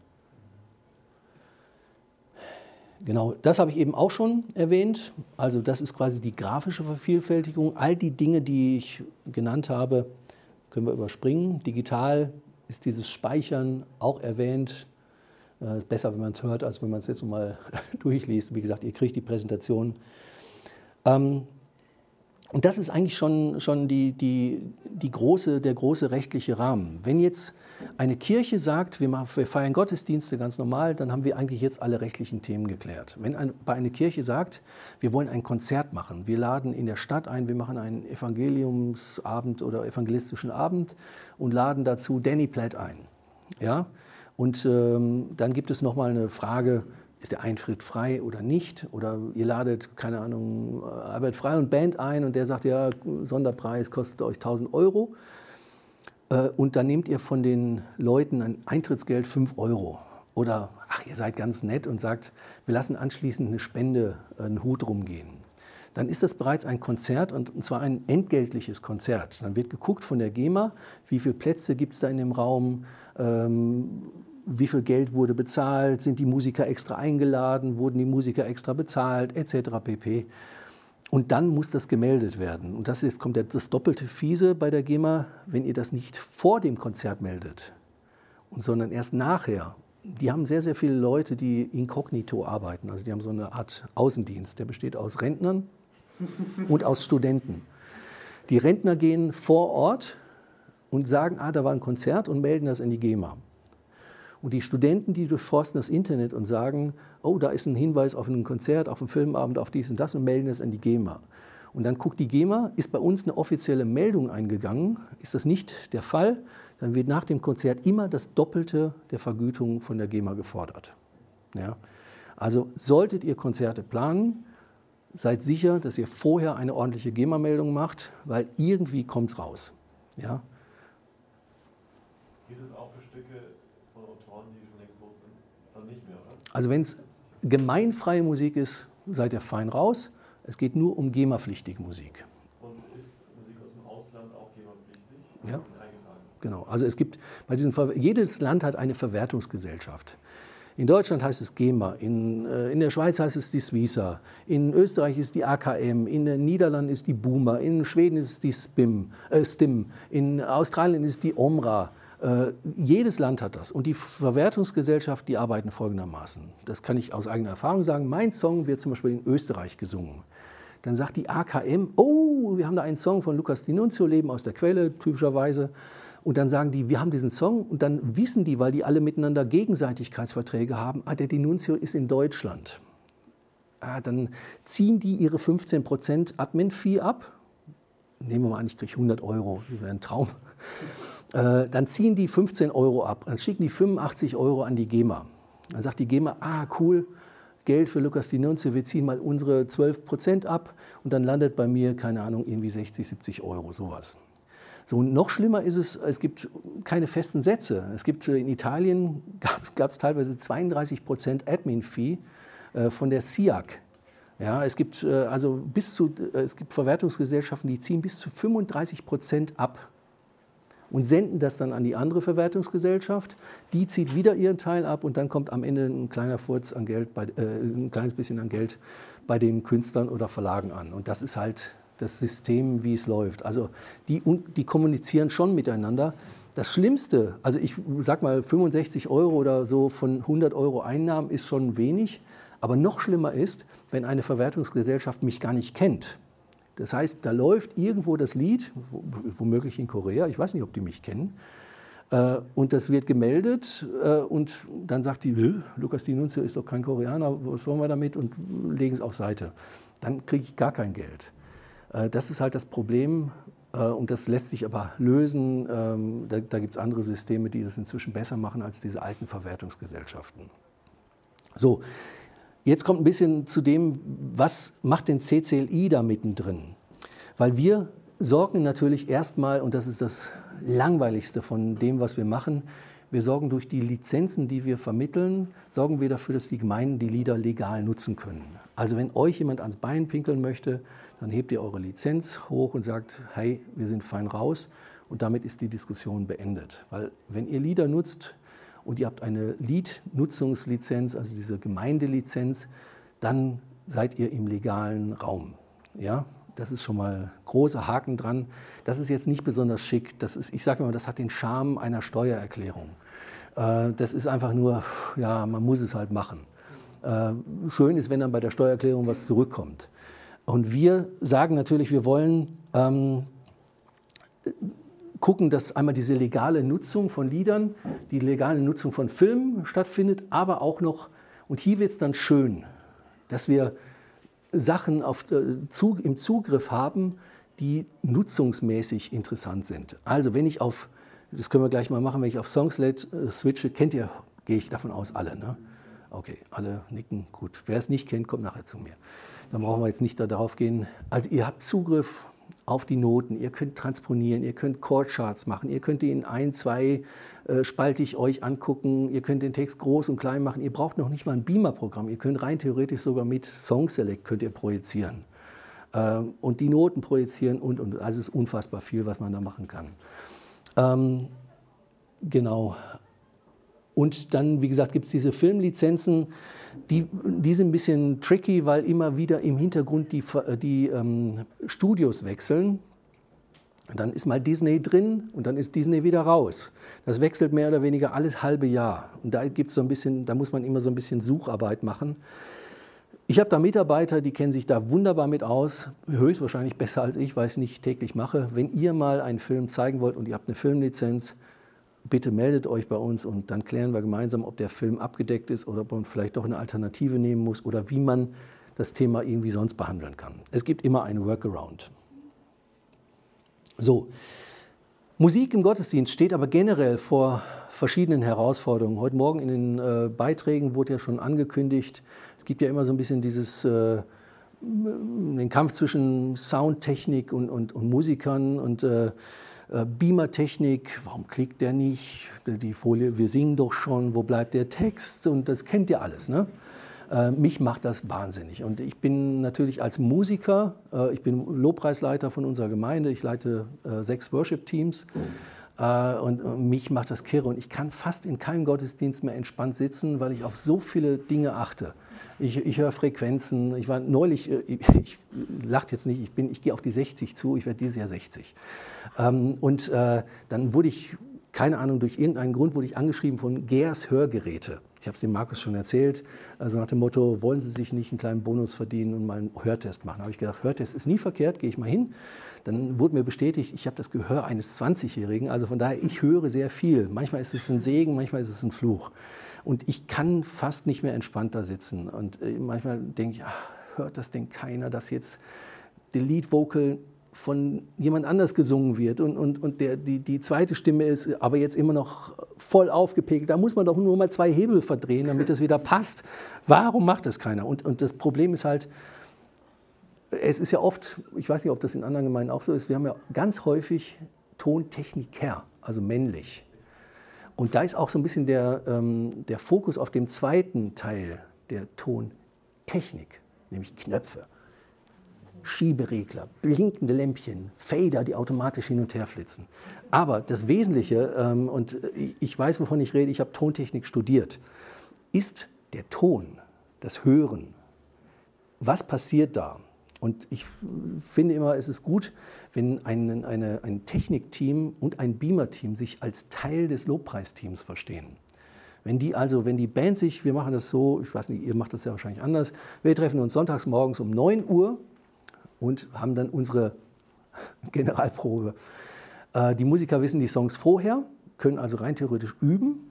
Genau, das habe ich eben auch schon erwähnt. Also das ist quasi die grafische Vervielfältigung. All die Dinge, die ich genannt habe, können wir überspringen. Digital ist dieses Speichern auch erwähnt. Besser, wenn man es hört, als wenn man es jetzt mal durchliest. Wie gesagt, ihr kriegt die Präsentation. Und das ist eigentlich schon der große rechtliche Rahmen. Wenn jetzt eine Kirche sagt, wir feiern Gottesdienste ganz normal, dann haben wir eigentlich jetzt alle rechtlichen Themen geklärt. Wenn eine Kirche sagt, wir wollen ein Konzert machen, wir laden in der Stadt ein, wir machen einen Evangeliumsabend oder evangelistischen Abend und laden dazu Danny Platt ein. Ja? Und dann gibt es nochmal eine Frage, ist der Eintritt frei oder nicht? Oder ihr ladet, keine Ahnung, Albert Frey und Band ein und der sagt, ja, Sonderpreis kostet euch 1.000 €. Und dann nehmt ihr von den Leuten ein Eintrittsgeld 5 €. Oder, ihr seid ganz nett und sagt, wir lassen anschließend eine Spende, einen Hut rumgehen. Dann ist das bereits ein Konzert und zwar ein entgeltliches Konzert. Dann wird geguckt von der GEMA, wie viele Plätze gibt es da in dem Raum, wie viel Geld wurde bezahlt, sind die Musiker extra eingeladen, wurden die Musiker extra bezahlt, etc. pp. Und dann muss das gemeldet werden. Und kommt das doppelte Fiese bei der GEMA, wenn ihr das nicht vor dem Konzert meldet, sondern erst nachher. Die haben sehr, sehr viele Leute, die inkognito arbeiten. Also die haben so eine Art Außendienst, der besteht aus Rentnern und aus Studenten. Die Rentner gehen vor Ort und sagen, da war ein Konzert und melden das in die GEMA. Und die Studenten, die durchforsten das Internet und sagen, da ist ein Hinweis auf ein Konzert, auf einen Filmabend, auf dies und das und melden das an die GEMA. Und dann guckt die GEMA, ist bei uns eine offizielle Meldung eingegangen? Ist das nicht der Fall? Dann wird nach dem Konzert immer das Doppelte der Vergütung von der GEMA gefordert. Ja? Also solltet ihr Konzerte planen, seid sicher, dass ihr vorher eine ordentliche GEMA-Meldung macht, weil irgendwie kommt es raus. Ja? Geht es auch für Stücke von Autoren, die schon längst tot sind? Dann nicht mehr, oder? Also wenn es gemeinfreie Musik ist, seid ihr fein raus. Es geht nur um GEMA-pflichtige Musik. Und ist auch GEMA-pflichtig. Ja. Eingetragen. Genau. Also es gibt jedes Land hat eine Verwertungsgesellschaft. In Deutschland heißt es GEMA, in der Schweiz heißt es die Suiza, in Österreich ist die AKM, in den Niederlanden ist die BUMA, in Schweden ist es die STIM, in Australien ist die OMRA. Jedes Land hat das. Und die Verwertungsgesellschaft, die arbeiten folgendermaßen. Das kann ich aus eigener Erfahrung sagen. Mein Song wird zum Beispiel in Österreich gesungen. Dann sagt die AKM, oh, wir haben da einen Song von Lukas D'Annunzio, Leben aus der Quelle, typischerweise. Und dann sagen die, wir haben diesen Song. Und dann wissen die, weil die alle miteinander Gegenseitigkeitsverträge haben, der D'Annunzio ist in Deutschland. Dann ziehen die ihre 15% Admin-Fee ab. Nehmen wir mal an, ich kriege 100 €, das wäre ein Traum. Dann ziehen die 15 € ab. Dann schicken die 85 € an die GEMA. Dann sagt die GEMA, cool, Geld für Lukas D'Annunzio, wir ziehen mal unsere 12% ab. Und dann landet bei mir, keine Ahnung, irgendwie 60, 70 €, sowas. So, und noch schlimmer ist es gibt keine festen Sätze. Es gibt in Italien, gab es teilweise 32% Admin-Fee von der SIAC. Ja, es gibt Verwertungsgesellschaften, die ziehen bis zu 35% ab und senden das dann an die andere Verwertungsgesellschaft. Die zieht wieder ihren Teil ab und dann kommt am Ende ein kleiner Furz an Geld, ein kleines bisschen an Geld bei den Künstlern oder Verlagen an. Und das ist halt das System, wie es läuft. Also die kommunizieren schon miteinander. Das Schlimmste, also ich sag mal 65 € oder so von 100 € Einnahmen ist schon wenig. Aber noch schlimmer ist, wenn eine Verwertungsgesellschaft mich gar nicht kennt. Das heißt, da läuft irgendwo das Lied, womöglich in Korea, ich weiß nicht, ob die mich kennen, und das wird gemeldet und dann sagt die, Lukas D'Annunzio ist doch kein Koreaner, was sollen wir damit, und legen es auf Seite. Dann kriege ich gar kein Geld. Das ist halt das Problem und das lässt sich aber lösen. Da gibt es andere Systeme, die das inzwischen besser machen als diese alten Verwertungsgesellschaften. So. Jetzt kommt ein bisschen zu dem, was macht denn CCLI da mittendrin? Weil wir sorgen natürlich erstmal, und das ist das Langweiligste von dem, was wir machen, wir sorgen durch die Lizenzen, die wir vermitteln, sorgen wir dafür, dass die Gemeinden die Lieder legal nutzen können. Also wenn euch jemand ans Bein pinkeln möchte, dann hebt ihr eure Lizenz hoch und sagt, hey, wir sind fein raus, und damit ist die Diskussion beendet. Weil wenn ihr Lieder nutzt, und ihr habt eine Liednutzungslizenz, also diese Gemeindelizenz, dann seid ihr im legalen Raum. Ja? Das ist schon mal großer Haken dran. Das ist jetzt nicht besonders schick. Ich sage immer, das hat den Charme einer Steuererklärung. Das ist einfach nur, ja, man muss es halt machen. Schön ist, wenn dann bei der Steuererklärung was zurückkommt. Und wir sagen natürlich, wir wollen gucken, dass einmal diese legale Nutzung von Liedern, die legale Nutzung von Filmen stattfindet, aber auch noch, und hier wird es dann schön, dass wir Sachen im Zugriff haben, die nutzungsmäßig interessant sind. Also wenn ich das können wir gleich mal machen, wenn ich auf Songslate switche, kennt ihr, gehe ich davon aus, alle, ne? Okay, alle nicken, gut. Wer es nicht kennt, kommt nachher zu mir. Dann brauchen wir jetzt nicht darauf gehen. Also ihr habt Zugriff auf die Noten, ihr könnt transponieren, ihr könnt Chordcharts machen, ihr könnt die in 1, 2 spaltig euch angucken, ihr könnt den Text groß und klein machen, ihr braucht noch nicht mal ein Beamer-Programm, ihr könnt rein theoretisch sogar mit Song Select könnt ihr projizieren und die Noten projizieren und. Also es ist unfassbar viel, was man da machen kann. Genau. Und dann, wie gesagt, gibt es diese Filmlizenzen, die sind ein bisschen tricky, weil immer wieder im Hintergrund die Studios wechseln. Dann ist mal Disney drin und dann ist Disney wieder raus. Das wechselt mehr oder weniger alles halbe Jahr. Und da muss man immer so ein bisschen Sucharbeit machen. Ich habe da Mitarbeiter, die kennen sich da wunderbar mit aus, höchstwahrscheinlich besser als ich, weil ich es nicht täglich mache. Wenn ihr mal einen Film zeigen wollt und ihr habt eine Filmlizenz, bitte meldet euch bei uns und dann klären wir gemeinsam, ob der Film abgedeckt ist oder ob man vielleicht doch eine Alternative nehmen muss oder wie man das Thema irgendwie sonst behandeln kann. Es gibt immer einen Workaround. So, Musik im Gottesdienst steht aber generell vor verschiedenen Herausforderungen. Heute Morgen in den Beiträgen wurde ja schon angekündigt, es gibt ja immer so ein bisschen den Kampf zwischen Soundtechnik und Musikern und Beamer-Technik, warum klickt der nicht? Die Folie, wir singen doch schon, wo bleibt der Text? Und das kennt ihr alles, ne? Mich macht das wahnsinnig. Und ich bin natürlich als Musiker, ich bin Lobpreisleiter von unserer Gemeinde, ich leite 6 Worship-Teams. Und mich macht das kirre. Und ich kann fast in keinem Gottesdienst mehr entspannt sitzen, weil ich auf so viele Dinge achte. Ich höre Frequenzen. Ich war neulich, ich lache jetzt nicht, ich gehe auf die 60 zu, ich werde dieses Jahr 60. Dann wurde ich, keine Ahnung, durch irgendeinen Grund wurde ich angeschrieben von Geers Hörgeräte. Ich habe es dem Markus schon erzählt, also nach dem Motto, wollen Sie sich nicht einen kleinen Bonus verdienen und mal einen Hörtest machen? Da habe ich gedacht, Hörtest ist nie verkehrt, gehe ich mal hin. Dann wurde mir bestätigt, ich habe das Gehör eines 20-Jährigen, also von daher, ich höre sehr viel. Manchmal ist es ein Segen, manchmal ist es ein Fluch. Und ich kann fast nicht mehr entspannt da sitzen. Und manchmal denke ich, ach, hört das denn keiner, dass jetzt der Lead-Vocal von jemand anders gesungen wird und die zweite Stimme ist aber jetzt immer noch voll aufgepegelt. Da muss man doch nur mal 2 Hebel verdrehen, damit das wieder passt. Warum macht das keiner? Und das Problem ist halt, es ist ja oft, ich weiß nicht, ob das in anderen Gemeinden auch so ist, wir haben ja ganz häufig Tontechniker, also männlich. Und da ist auch so ein bisschen der Fokus auf dem zweiten Teil der Tontechnik, nämlich Knöpfe. Schieberegler, blinkende Lämpchen, Fader, die automatisch hin und her flitzen. Aber das Wesentliche, und ich weiß, wovon ich rede, ich habe Tontechnik studiert, ist der Ton, das Hören. Was passiert da? Und ich finde immer, es ist gut, wenn ein Technikteam und ein Beamer-Team sich als Teil des Lobpreisteams verstehen. Wenn die Band sich, wir machen das so, ich weiß nicht, ihr macht das ja wahrscheinlich anders, wir treffen uns sonntags morgens um 9 Uhr und haben dann unsere Generalprobe. Die Musiker wissen die Songs vorher, können also rein theoretisch üben,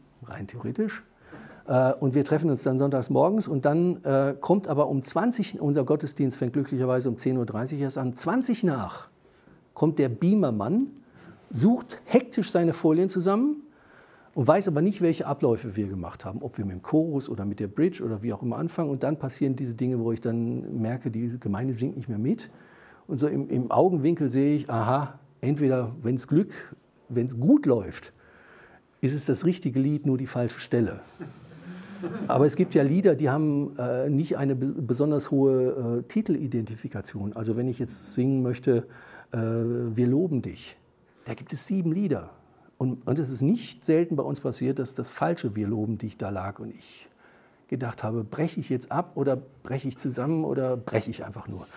und wir treffen uns dann sonntags morgens und dann kommt aber um 20, unser Gottesdienst fängt glücklicherweise um 10.30 Uhr erst an, 20 nach kommt der Beamermann, sucht hektisch seine Folien zusammen und weiß aber nicht, welche Abläufe wir gemacht haben, ob wir mit dem Chorus oder mit der Bridge oder wie auch immer anfangen. Und dann passieren diese Dinge, wo ich dann merke, die Gemeinde singt nicht mehr mit. Und so im Augenwinkel sehe ich, aha, entweder, wenn es gut läuft, ist es das richtige Lied, nur die falsche Stelle. Aber es gibt ja Lieder, die haben nicht eine besonders hohe Titelidentifikation. Also wenn ich jetzt singen möchte, wir loben dich, da gibt es 7 Lieder. Und es ist nicht selten bei uns passiert, dass das falsche Wir loben dich da lag und ich gedacht habe, breche ich jetzt ab oder breche ich zusammen oder breche ich einfach nur.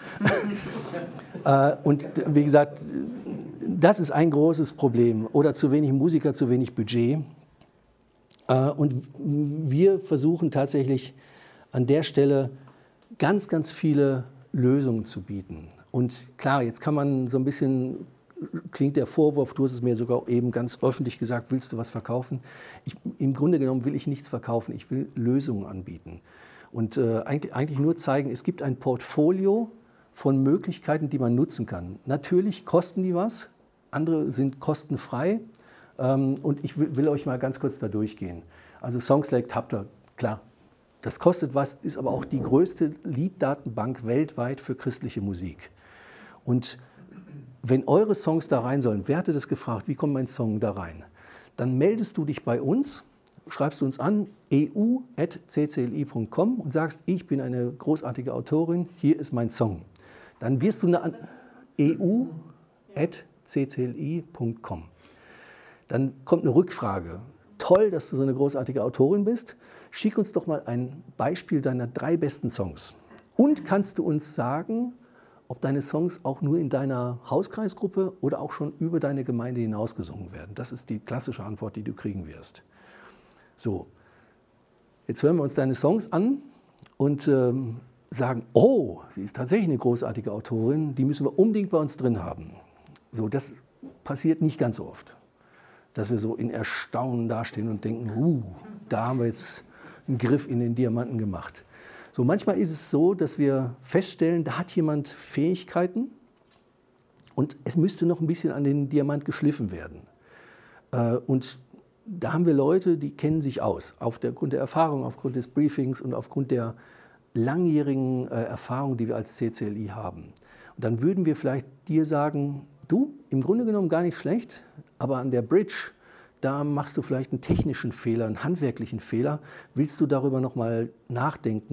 Und wie gesagt, das ist ein großes Problem. Oder zu wenig Musiker, zu wenig Budget. Und wir versuchen tatsächlich an der Stelle ganz, ganz viele Lösungen zu bieten. Und klar, jetzt kann man so ein bisschen, klingt der Vorwurf, du hast es mir sogar eben ganz öffentlich gesagt, willst du was verkaufen? Im Grunde genommen will ich nichts verkaufen, ich will Lösungen anbieten. Und eigentlich nur zeigen, es gibt ein Portfolio von Möglichkeiten, die man nutzen kann. Natürlich kosten die was, andere sind kostenfrei. Und ich will euch mal ganz kurz da durchgehen. Also Songselect habt ihr, klar, das kostet was, ist aber auch die größte Lieddatenbank weltweit für christliche Musik. Und wenn eure Songs da rein sollen, wer hatte das gefragt, wie kommt mein Song da rein? Dann meldest du dich bei uns, schreibst du uns an, eu@ccli.com und sagst, ich bin eine großartige Autorin, hier ist mein Song. Dann wirst du eu@ccli.com. Dann kommt eine Rückfrage. Toll, dass du so eine großartige Autorin bist. Schick uns doch mal ein Beispiel deiner 3 besten Songs. Und kannst du uns sagen, ob deine Songs auch nur in deiner Hauskreisgruppe oder auch schon über deine Gemeinde hinaus gesungen werden? Das ist die klassische Antwort, die du kriegen wirst. So, jetzt hören wir uns deine Songs an und sagen, oh, sie ist tatsächlich eine großartige Autorin, die müssen wir unbedingt bei uns drin haben. So, das passiert nicht ganz so oft, dass wir so in Erstaunen dastehen und denken, da haben wir jetzt einen Griff in den Diamanten gemacht. So, manchmal ist es so, dass wir feststellen, da hat jemand Fähigkeiten und es müsste noch ein bisschen an den Diamant geschliffen werden. Und da haben wir Leute, die kennen sich aus, aufgrund der Erfahrung, aufgrund des Briefings und aufgrund der langjährigen Erfahrung, die wir als CCLI haben. Und dann würden wir vielleicht dir sagen, du, im Grunde genommen gar nicht schlecht, aber an der Bridge, da machst du vielleicht einen technischen Fehler, einen handwerklichen Fehler. Willst du darüber noch mal nachdenken,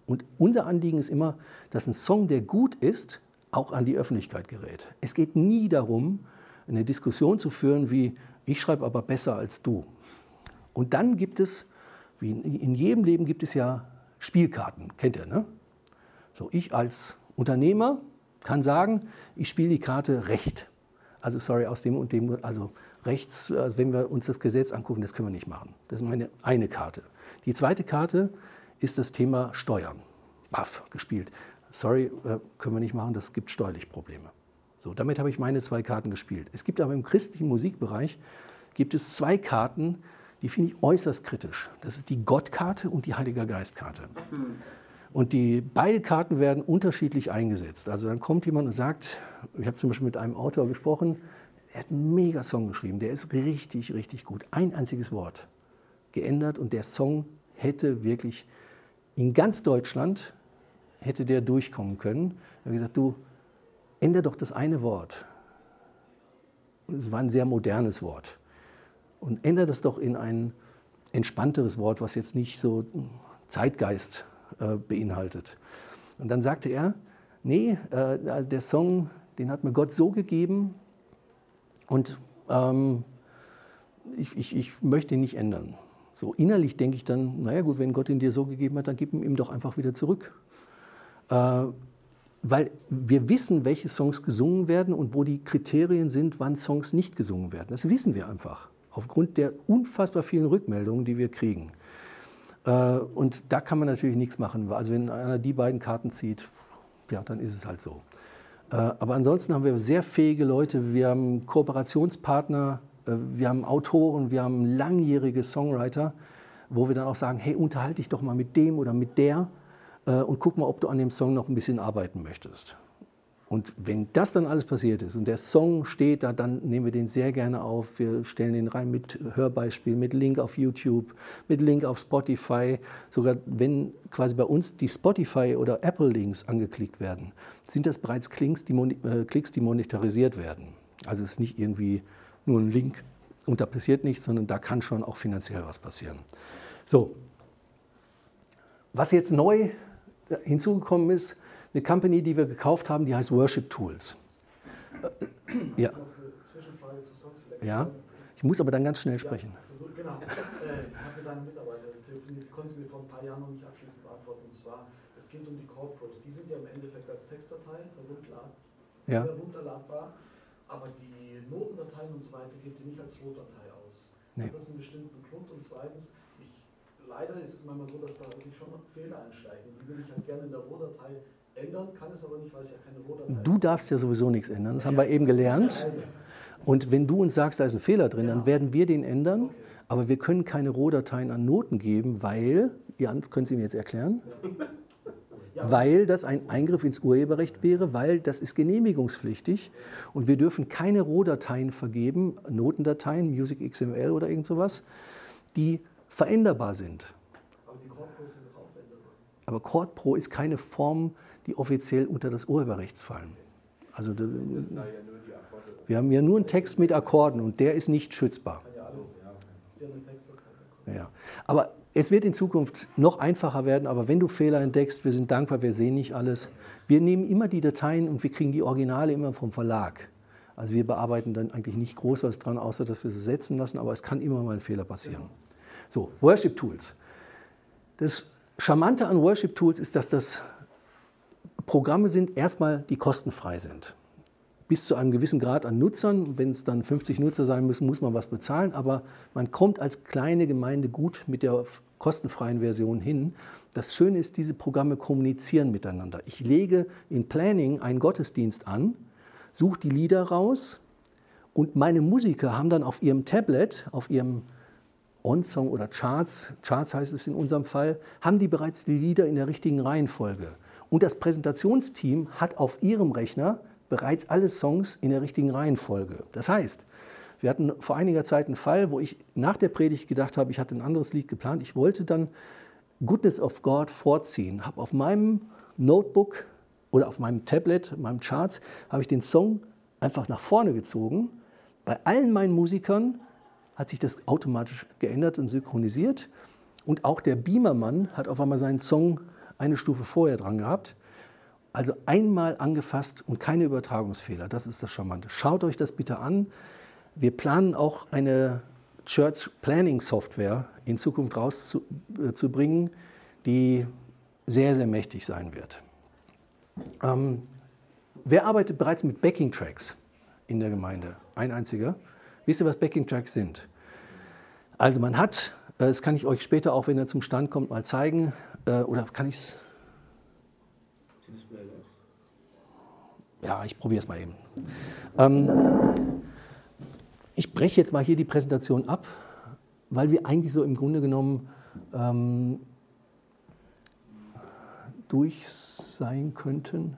Und unser Anliegen ist immer, dass ein Song, der gut ist, auch an die Öffentlichkeit gerät. Es geht nie darum, eine Diskussion zu führen wie, ich schreibe aber besser als du. Und dann gibt es, wie in jedem Leben gibt es ja Spielkarten, kennt ihr, ne? So, ich als Unternehmer kann sagen, ich spiele die Karte Recht. Also sorry, aus dem und dem, also rechts, also wenn wir uns das Gesetz angucken, das können wir nicht machen. Das ist meine eine Karte. Die zweite Karte ist das Thema Steuern. Baff, gespielt. Sorry, können wir nicht machen, das gibt steuerlich Probleme. So, damit habe ich meine 2 Karten gespielt. Es gibt aber im christlichen Musikbereich gibt es 2 Karten, die finde ich äußerst kritisch. Das ist die Gottkarte und die Heiliger Geistkarte. Und beide Karten werden unterschiedlich eingesetzt. Also dann kommt jemand und sagt, ich habe zum Beispiel mit einem Autor gesprochen, er hat einen Mega-Song geschrieben, der ist richtig, richtig gut. Ein einziges Wort geändert und der Song hätte wirklich in ganz Deutschland hätte der durchkommen können. Er hat gesagt, du, ändere doch das eine Wort. Es war ein sehr modernes Wort. Und ändere das doch in ein entspannteres Wort, was jetzt nicht so Zeitgeist beinhaltet. Und dann sagte er, nee, der Song, den hat mir Gott so gegeben und ich möchte ihn nicht ändern. So innerlich denke ich dann, naja gut, wenn Gott ihn dir so gegeben hat, dann gib ihn ihm doch einfach wieder zurück. Weil wir wissen, welche Songs gesungen werden und wo die Kriterien sind, wann Songs nicht gesungen werden. Das wissen wir einfach, aufgrund der unfassbar vielen Rückmeldungen, die wir kriegen. Und da kann man natürlich nichts machen. Also wenn einer die beiden Karten zieht, ja, dann ist es halt so. Aber ansonsten haben wir sehr fähige Leute, wir haben Kooperationspartner, wir haben Autoren, wir haben langjährige Songwriter, wo wir dann auch sagen, hey, unterhalte dich doch mal mit dem oder mit der und guck mal, ob du an dem Song noch ein bisschen arbeiten möchtest. Und wenn das dann alles passiert ist und der Song steht da, dann nehmen wir den sehr gerne auf. Wir stellen den rein mit Hörbeispiel, mit Link auf YouTube, mit Link auf Spotify. Sogar wenn quasi bei uns die Spotify- oder Apple-Links angeklickt werden, sind das bereits Klicks, die monetarisiert werden. Also es ist nicht irgendwie nur ein Link und da passiert nichts, sondern da kann schon auch finanziell was passieren. So, was jetzt neu hinzugekommen ist, eine Company, die wir gekauft haben, die heißt Worship Tools. Ja. Zwischenfrage zu Songselektion. Ja, ich muss aber dann ganz schnell sprechen. Genau. Ich habe mit deinen Mitarbeitern telefoniert, die konnten Sie mir vor ein paar Jahren noch nicht abschließend beantworten. Und zwar, es geht um die Chord Pros. Die sind ja im Endeffekt als Textdatei herunterladbar, aber die Notendateien und so weiter gebt ihr nicht als Rohdatei aus. Nee. Hat das einen bestimmten Grund? Und zweitens, leider ist es manchmal so, dass da sich schon noch Fehler einsteigen. Die will ich halt gerne in der Rohdatei ändern, kann es aber nicht, weil es ja keine Rohdatei ist. Du darfst ja sowieso nichts ändern, das haben wir eben gelernt. Und wenn du uns sagst, da ist ein Fehler drin, dann werden wir den ändern. Okay. Aber wir können keine Rohdateien an Noten geben, weil, können Sie mir jetzt erklären? Ja. Weil das ein Eingriff ins Urheberrecht wäre, weil das ist genehmigungspflichtig und wir dürfen keine Rohdateien vergeben, Notendateien, Music XML oder irgend sowas, die veränderbar sind. Aber die Chord Pro sind auch veränderbar. Aber Chord Pro ist keine Form, die offiziell unter das Urheberrecht fallen. Also wir haben ja nur einen Text mit Akkorden und der ist nicht schützbar. Ja. Aber es wird in Zukunft noch einfacher werden, aber wenn du Fehler entdeckst, wir sind dankbar, wir sehen nicht alles. Wir nehmen immer die Dateien und wir kriegen die Originale immer vom Verlag. Also wir bearbeiten dann eigentlich nicht groß was dran, außer dass wir sie setzen lassen, aber es kann immer mal ein Fehler passieren. So, Worship Tools. Das Charmante an Worship Tools ist, dass das Programme sind, erstmal die kostenfrei sind. Bis zu einem gewissen Grad an Nutzern. Wenn es dann 50 Nutzer sein müssen, muss man was bezahlen. Aber man kommt als kleine Gemeinde gut mit der kostenfreien Version hin. Das Schöne ist, diese Programme kommunizieren miteinander. Ich lege in Planning einen Gottesdienst an, suche die Lieder raus und meine Musiker haben dann auf ihrem Tablet, auf ihrem On-Song oder Charts heißt es in unserem Fall, haben die bereits die Lieder in der richtigen Reihenfolge. Und das Präsentationsteam hat auf ihrem Rechner bereits alle Songs in der richtigen Reihenfolge. Das heißt, wir hatten vor einiger Zeit einen Fall, wo ich nach der Predigt gedacht habe, ich hatte ein anderes Lied geplant. Ich wollte dann Goodness of God vorziehen, habe auf meinem Notebook oder auf meinem Tablet, meinem Charts, habe ich den Song einfach nach vorne gezogen. Bei allen meinen Musikern hat sich das automatisch geändert und synchronisiert. Und auch der Beamermann hat auf einmal seinen Song eine Stufe vorher dran gehabt. Also einmal angefasst und keine Übertragungsfehler. Das ist das Charmante. Schaut euch das bitte an. Wir planen auch eine Church Planning Software in Zukunft rauszubringen, die sehr, sehr mächtig sein wird. Wer arbeitet bereits mit Backing Tracks in der Gemeinde? Ein einziger. Wisst ihr, was Backing Tracks sind? Also man hat, das kann ich euch später auch, wenn er zum Stand kommt, mal zeigen, oder kann ich es? Ja, ich probiere es mal eben. Ich breche jetzt mal hier die Präsentation ab, weil wir eigentlich so im Grunde genommen durch sein könnten.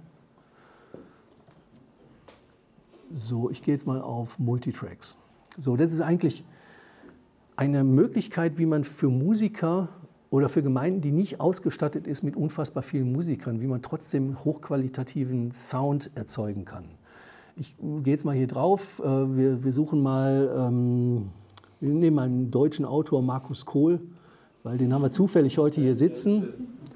So, ich gehe jetzt mal auf Multitracks. So, das ist eigentlich eine Möglichkeit, wie man für Musiker oder für Gemeinden, die nicht ausgestattet ist mit unfassbar vielen Musikern, wie man trotzdem hochqualitativen Sound erzeugen kann. Ich gehe jetzt mal hier drauf. Wir suchen mal, wir nehmen mal einen deutschen Autor, Markus Kohl, weil den haben wir zufällig heute hier sitzen.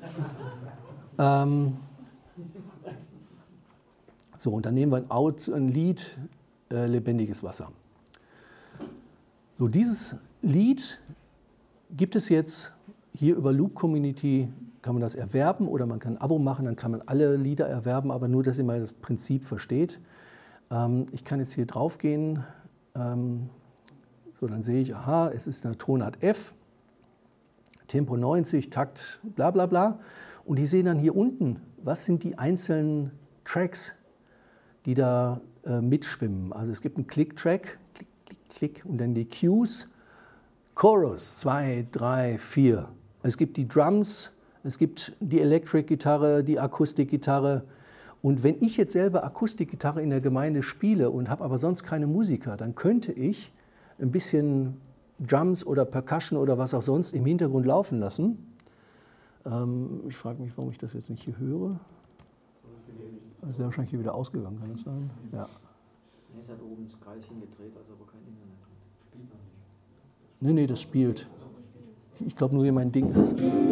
So, und dann nehmen wir ein Lied, Lebendiges Wasser. So, dieses Lied gibt es jetzt hier über Loop Community, kann man das erwerben oder man kann ein Abo machen, dann kann man alle Lieder erwerben, aber nur, dass ihr mal das Prinzip versteht. Ich kann jetzt hier drauf gehen, so, dann sehe ich, aha, es ist eine Tonart F, Tempo 90, Takt bla bla bla. Und ich sehe dann hier unten, was sind die einzelnen Tracks, die da mitschwimmen. Also es gibt einen Click-Track, Klick, Klick, Klick, und dann die Cues, Chorus, 2, 3, 4. Es gibt die Drums, es gibt die Electric-Gitarre, die Akustikgitarre. Und wenn ich jetzt selber Akustikgitarre in der Gemeinde spiele und habe aber sonst keine Musiker, dann könnte ich ein bisschen Drums oder Percussion oder was auch sonst im Hintergrund laufen lassen. Ich frage mich, warum ich das jetzt nicht hier höre. Das ist ja wahrscheinlich hier wieder ausgegangen, kann das sein? Ja. Es hat oben das Kreischen gedreht, also aber kein Internet. Nee, das spielt. Ich glaube nur hier mein Ding ist.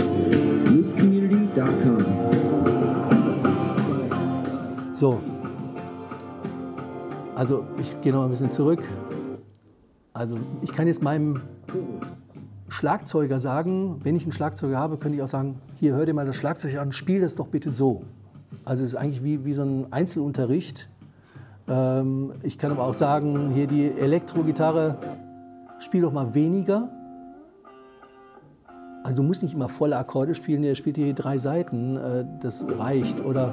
So. Also ich gehe noch ein bisschen zurück. Also ich kann jetzt meinem Schlagzeuger sagen, wenn ich einen Schlagzeuger habe, könnte ich auch sagen, hier, hör dir mal das Schlagzeug an, spiel das doch bitte so. Also es ist eigentlich wie so ein Einzelunterricht. Ich kann aber auch sagen, hier die Elektrogitarre, spiel doch mal weniger. Also du musst nicht immer volle Akkorde spielen, der spielt hier 3 Seiten, das reicht. Oder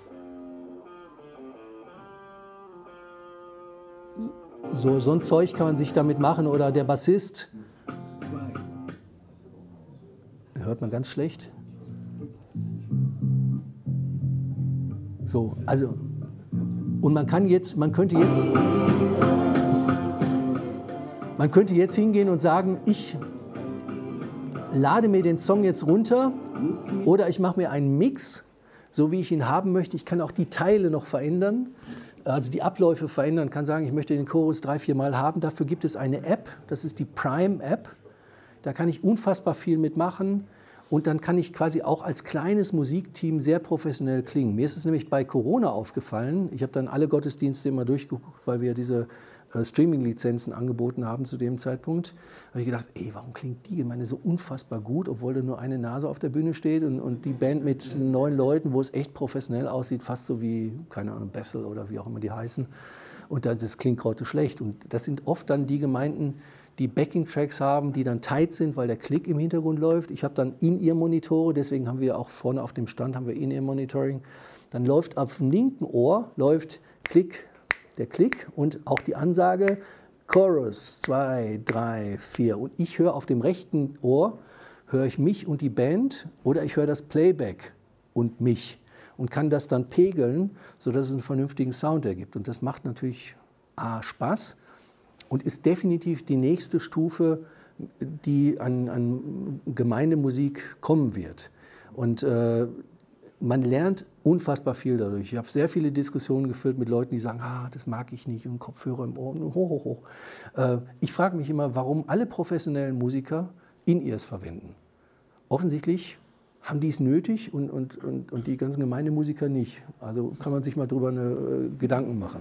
so ein Zeug kann man sich damit machen. Oder der Bassist, hört man ganz schlecht. So, also, und man könnte jetzt hingehen und sagen, ich lade mir den Song jetzt runter oder ich mache mir einen Mix, so wie ich ihn haben möchte. Ich kann auch die Teile noch verändern, also die Abläufe verändern, kann sagen, ich möchte den Chorus 3-4 Mal haben. Dafür gibt es eine App, das ist die Prime-App. Da kann ich unfassbar viel mitmachen. Und dann kann ich quasi auch als kleines Musikteam sehr professionell klingen. Mir ist es nämlich bei Corona aufgefallen. Ich habe dann alle Gottesdienste immer durchgeguckt, weil wir diese Streaming-Lizenzen angeboten haben zu dem Zeitpunkt. Da habe ich gedacht, ey, warum klingt die Gemeinde so unfassbar gut, obwohl da nur eine Nase auf der Bühne steht und die Band mit 9 Leuten, wo es echt professionell aussieht, fast so wie, keine Ahnung, Bessel oder wie auch immer die heißen. Und das klingt gerade schlecht. Und das sind oft dann die Gemeinden, die Backing-Tracks haben, die dann tight sind, weil der Klick im Hintergrund läuft. Ich habe dann In-Ear-Monitore, deswegen haben wir auch vorne auf dem Stand haben wir In-Ear-Monitoring. Dann läuft auf dem linken Ohr läuft Klick, der Klick und auch die Ansage Chorus 2, 3, 4. Und ich höre auf dem rechten Ohr, höre ich mich und die Band oder ich höre das Playback und mich und kann das dann pegeln, sodass es einen vernünftigen Sound ergibt. Und das macht natürlich Spaß. Und ist definitiv die nächste Stufe, die an Gemeindemusik kommen wird. Und man lernt unfassbar viel dadurch. Ich habe sehr viele Diskussionen geführt mit Leuten, die sagen, das mag ich nicht und Kopfhörer im Ohr, hoch. Ich frage mich immer, warum alle professionellen Musiker In-Ears verwenden. Offensichtlich haben die es nötig und die ganzen Gemeindemusiker nicht. Also kann man sich mal drüber Gedanken machen.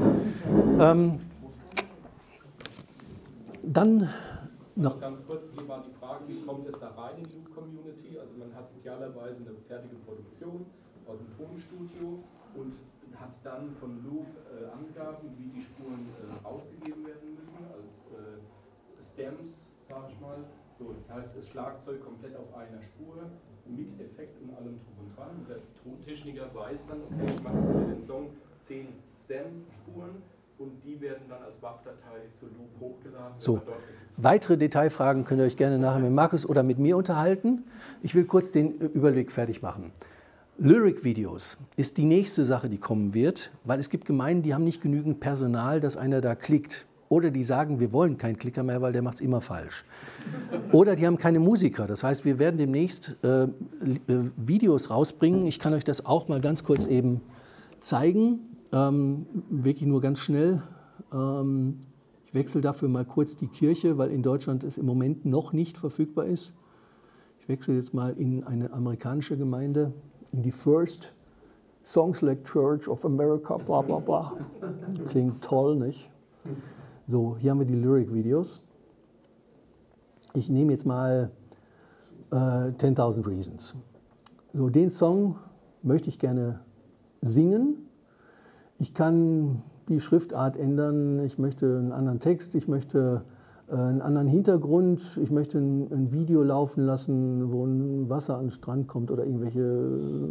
Dann noch ganz kurz, hier war die Frage, wie kommt es da rein in die Loop-Community? Also man hat idealerweise eine fertige Produktion aus dem Tonstudio und hat dann von Loop Angaben, wie die Spuren ausgegeben werden müssen, als Stems, sage ich mal. So, das heißt, das Schlagzeug komplett auf einer Spur, mit Effekt und allem drum und dran. Und der Tontechniker weiß dann, okay, ich mache jetzt für den Song 10 Stem-Spuren und die werden dann als WAV-Datei zu Loop hochgeladen. So, weitere Detailfragen könnt ihr euch gerne nachher mit Markus oder mit mir unterhalten. Ich will kurz den Überblick fertig machen. Lyric-Videos ist die nächste Sache, die kommen wird, weil es gibt Gemeinden, die haben nicht genügend Personal, dass einer da klickt. Oder die sagen, wir wollen keinen Klicker mehr, weil der macht es immer falsch. Oder die haben keine Musiker. Das heißt, wir werden demnächst Videos rausbringen. Ich kann euch das auch mal ganz kurz eben zeigen. Wirklich nur ganz schnell. Ich wechsle dafür mal kurz die Kirche, weil in Deutschland es im Moment noch nicht verfügbar ist. Ich wechsle jetzt mal in eine amerikanische Gemeinde, in die First Song Select Church of America, bla bla bla. Klingt toll, nicht? So, hier haben wir die Lyric-Videos. Ich nehme jetzt mal 10.000 Reasons. So, den Song möchte ich gerne singen. Ich kann die Schriftart ändern. Ich möchte einen anderen Text, ich möchte einen anderen Hintergrund. Ich möchte ein Video laufen lassen, wo ein Wasser an den Strand kommt oder irgendwelche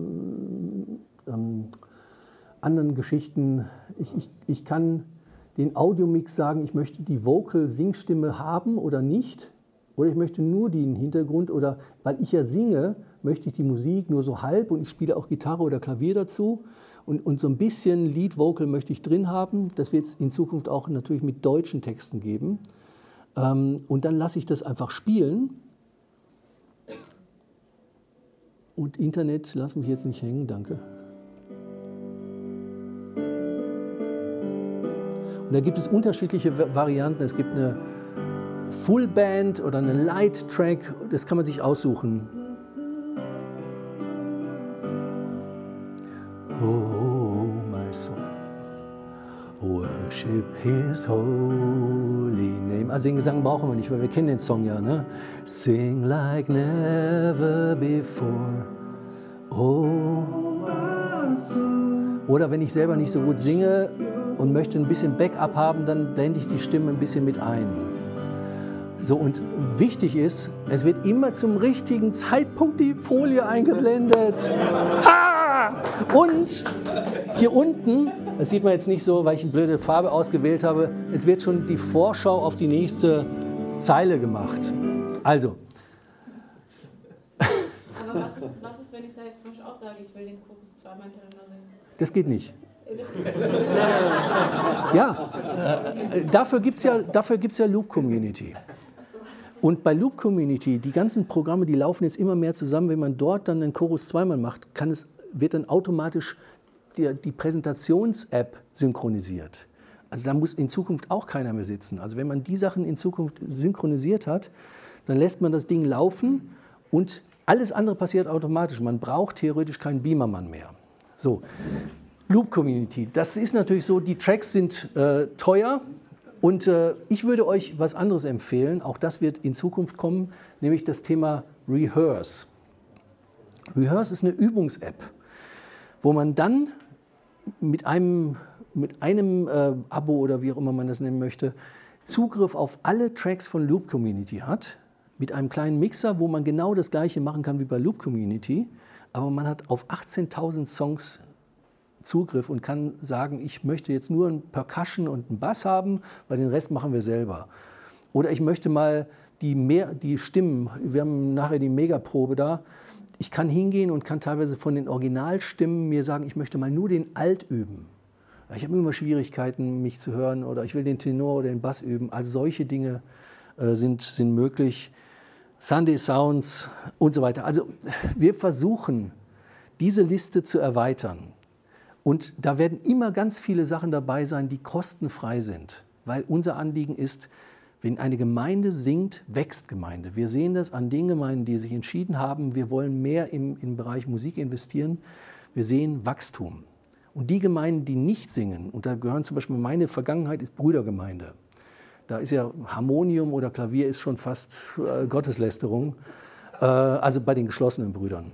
anderen Geschichten. Ich kann den Audiomix sagen, ich möchte die Vocal-Singstimme haben oder nicht. Oder ich möchte nur den Hintergrund oder, weil ich ja singe, möchte ich die Musik nur so halb und ich spiele auch Gitarre oder Klavier dazu. Und so ein bisschen Lead-Vocal möchte ich drin haben. Das wird es in Zukunft auch natürlich mit deutschen Texten geben. Und dann lasse ich das einfach spielen. Und Internet, lass mich jetzt nicht hängen, danke. Und da gibt es unterschiedliche Varianten. Es gibt eine Full-Band oder eine Light-Track. Das kann man sich aussuchen. Oh, my soul, worship his holy name. Also den Gesang brauchen wir nicht, weil wir kennen den Song ja, ne? Sing like never before. Oh, my soul. Oder wenn ich selber nicht so gut singe und möchte ein bisschen Backup haben, dann blende ich die Stimme ein bisschen mit ein. So, und wichtig ist, es wird immer zum richtigen Zeitpunkt die Folie eingeblendet. Und hier unten, das sieht man jetzt nicht so, weil ich eine blöde Farbe ausgewählt habe, es wird schon die Vorschau auf die nächste Zeile gemacht. Also. Aber was ist, wenn ich da jetzt zum Beispiel auch sage, ich will den Chorus zweimal hintereinander singen? Das geht nicht. Ja, dafür gibt es ja Loop Community. Und bei Loop Community, die ganzen Programme, die laufen jetzt immer mehr zusammen. Wenn man dort dann den Chorus zweimal macht, wird dann automatisch die Präsentations-App synchronisiert. Also da muss in Zukunft auch keiner mehr sitzen. Also wenn man die Sachen in Zukunft synchronisiert hat, dann lässt man das Ding laufen und alles andere passiert automatisch. Man braucht theoretisch keinen Beamermann mehr. So, Loop Community, das ist natürlich so, die Tracks sind teuer. Und ich würde euch was anderes empfehlen, auch das wird in Zukunft kommen, nämlich das Thema Rehearse. Rehearse ist eine Übungs-App, wo man dann mit einem Abo oder wie auch immer man das nennen möchte, Zugriff auf alle Tracks von Loop Community hat, mit einem kleinen Mixer, wo man genau das Gleiche machen kann wie bei Loop Community, aber man hat auf 18.000 Songs Zugriff und kann sagen, ich möchte jetzt nur ein Percussion und einen Bass haben, weil den Rest machen wir selber. Oder ich möchte mal die Stimmen, wir haben nachher die Megaprobe da, ich kann hingehen und kann teilweise von den Originalstimmen mir sagen, ich möchte mal nur den Alt üben. Ich habe immer Schwierigkeiten, mich zu hören oder ich will den Tenor oder den Bass üben. Also solche Dinge sind möglich. Sunday Sounds und so weiter. Also wir versuchen, diese Liste zu erweitern. Und da werden immer ganz viele Sachen dabei sein, die kostenfrei sind. Weil unser Anliegen ist, Wenn eine Gemeinde singt, wächst Gemeinde. Wir sehen das an den Gemeinden, die sich entschieden haben, wir wollen mehr im Bereich Musik investieren. Wir sehen Wachstum. Und die Gemeinden, die nicht singen, und da gehören zum Beispiel, meine Vergangenheit ist Brüdergemeinde. Da ist ja Harmonium oder Klavier ist schon fast Gotteslästerung, also bei den geschlossenen Brüdern.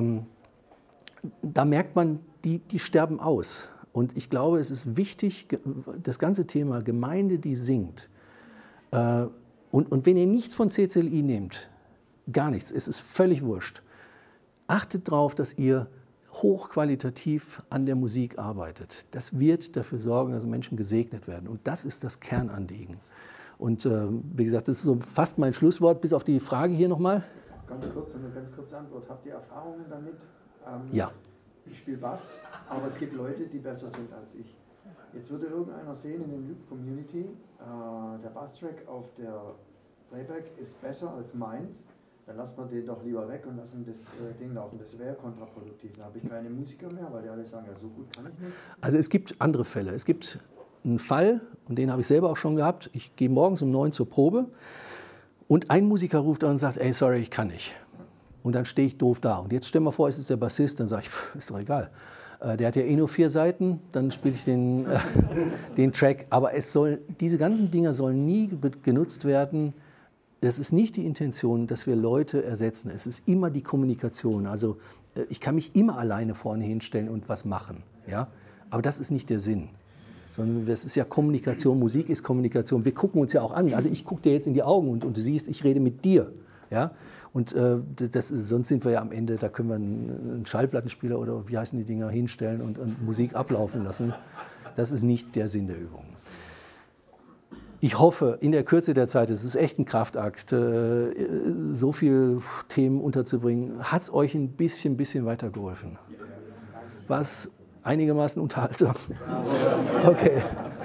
Da merkt man, die sterben aus. Und ich glaube, es ist wichtig, das ganze Thema Gemeinde, die singt. Und wenn ihr nichts von CCLI nehmt, gar nichts, es ist völlig wurscht, achtet darauf, dass ihr hochqualitativ an der Musik arbeitet. Das wird dafür sorgen, dass Menschen gesegnet werden. Und das ist das Kernanliegen. Und wie gesagt, das ist so fast mein Schlusswort, bis auf die Frage hier nochmal. Eine ganz kurze Antwort. Habt ihr Erfahrungen damit? Ja. Ich spiele Bass, aber es gibt Leute, die besser sind als ich. Jetzt würde irgendeiner sehen in der Community, der Basstrack auf der Playback ist besser als meins, dann lassen wir den doch lieber weg und lassen das Ding laufen. Das wäre kontraproduktiv. Dann habe ich keine Musiker mehr, weil die alle sagen, ja, so gut kann ich nicht. Also es gibt andere Fälle. Es gibt einen Fall, und den habe ich selber auch schon gehabt. Ich gehe morgens um 9 zur Probe und ein Musiker ruft an und sagt, ey, sorry, ich kann nicht. Und dann stehe ich doof da. Und jetzt stell mal vor, es ist der Bassist, dann sage ich, ist doch egal. Der hat ja eh nur 4 Seiten, dann spiele ich den Track. Aber diese ganzen Dinger sollen nie genutzt werden. Das ist nicht die Intention, dass wir Leute ersetzen. Es ist immer die Kommunikation. Also ich kann mich immer alleine vorne hinstellen und was machen. Ja? Aber das ist nicht der Sinn. Sondern es ist ja Kommunikation, Musik ist Kommunikation. Wir gucken uns ja auch an. Also ich gucke dir jetzt in die Augen und du siehst, ich rede mit dir. Ja? Und sonst sind wir ja am Ende, da können wir einen Schallplattenspieler oder wie heißen die Dinger hinstellen und Musik ablaufen lassen. Das ist nicht der Sinn der Übung. Ich hoffe, in der Kürze der Zeit, es ist echt ein Kraftakt, so viele Themen unterzubringen, hat es euch ein bisschen weitergeholfen. War es einigermaßen unterhaltsam? Okay.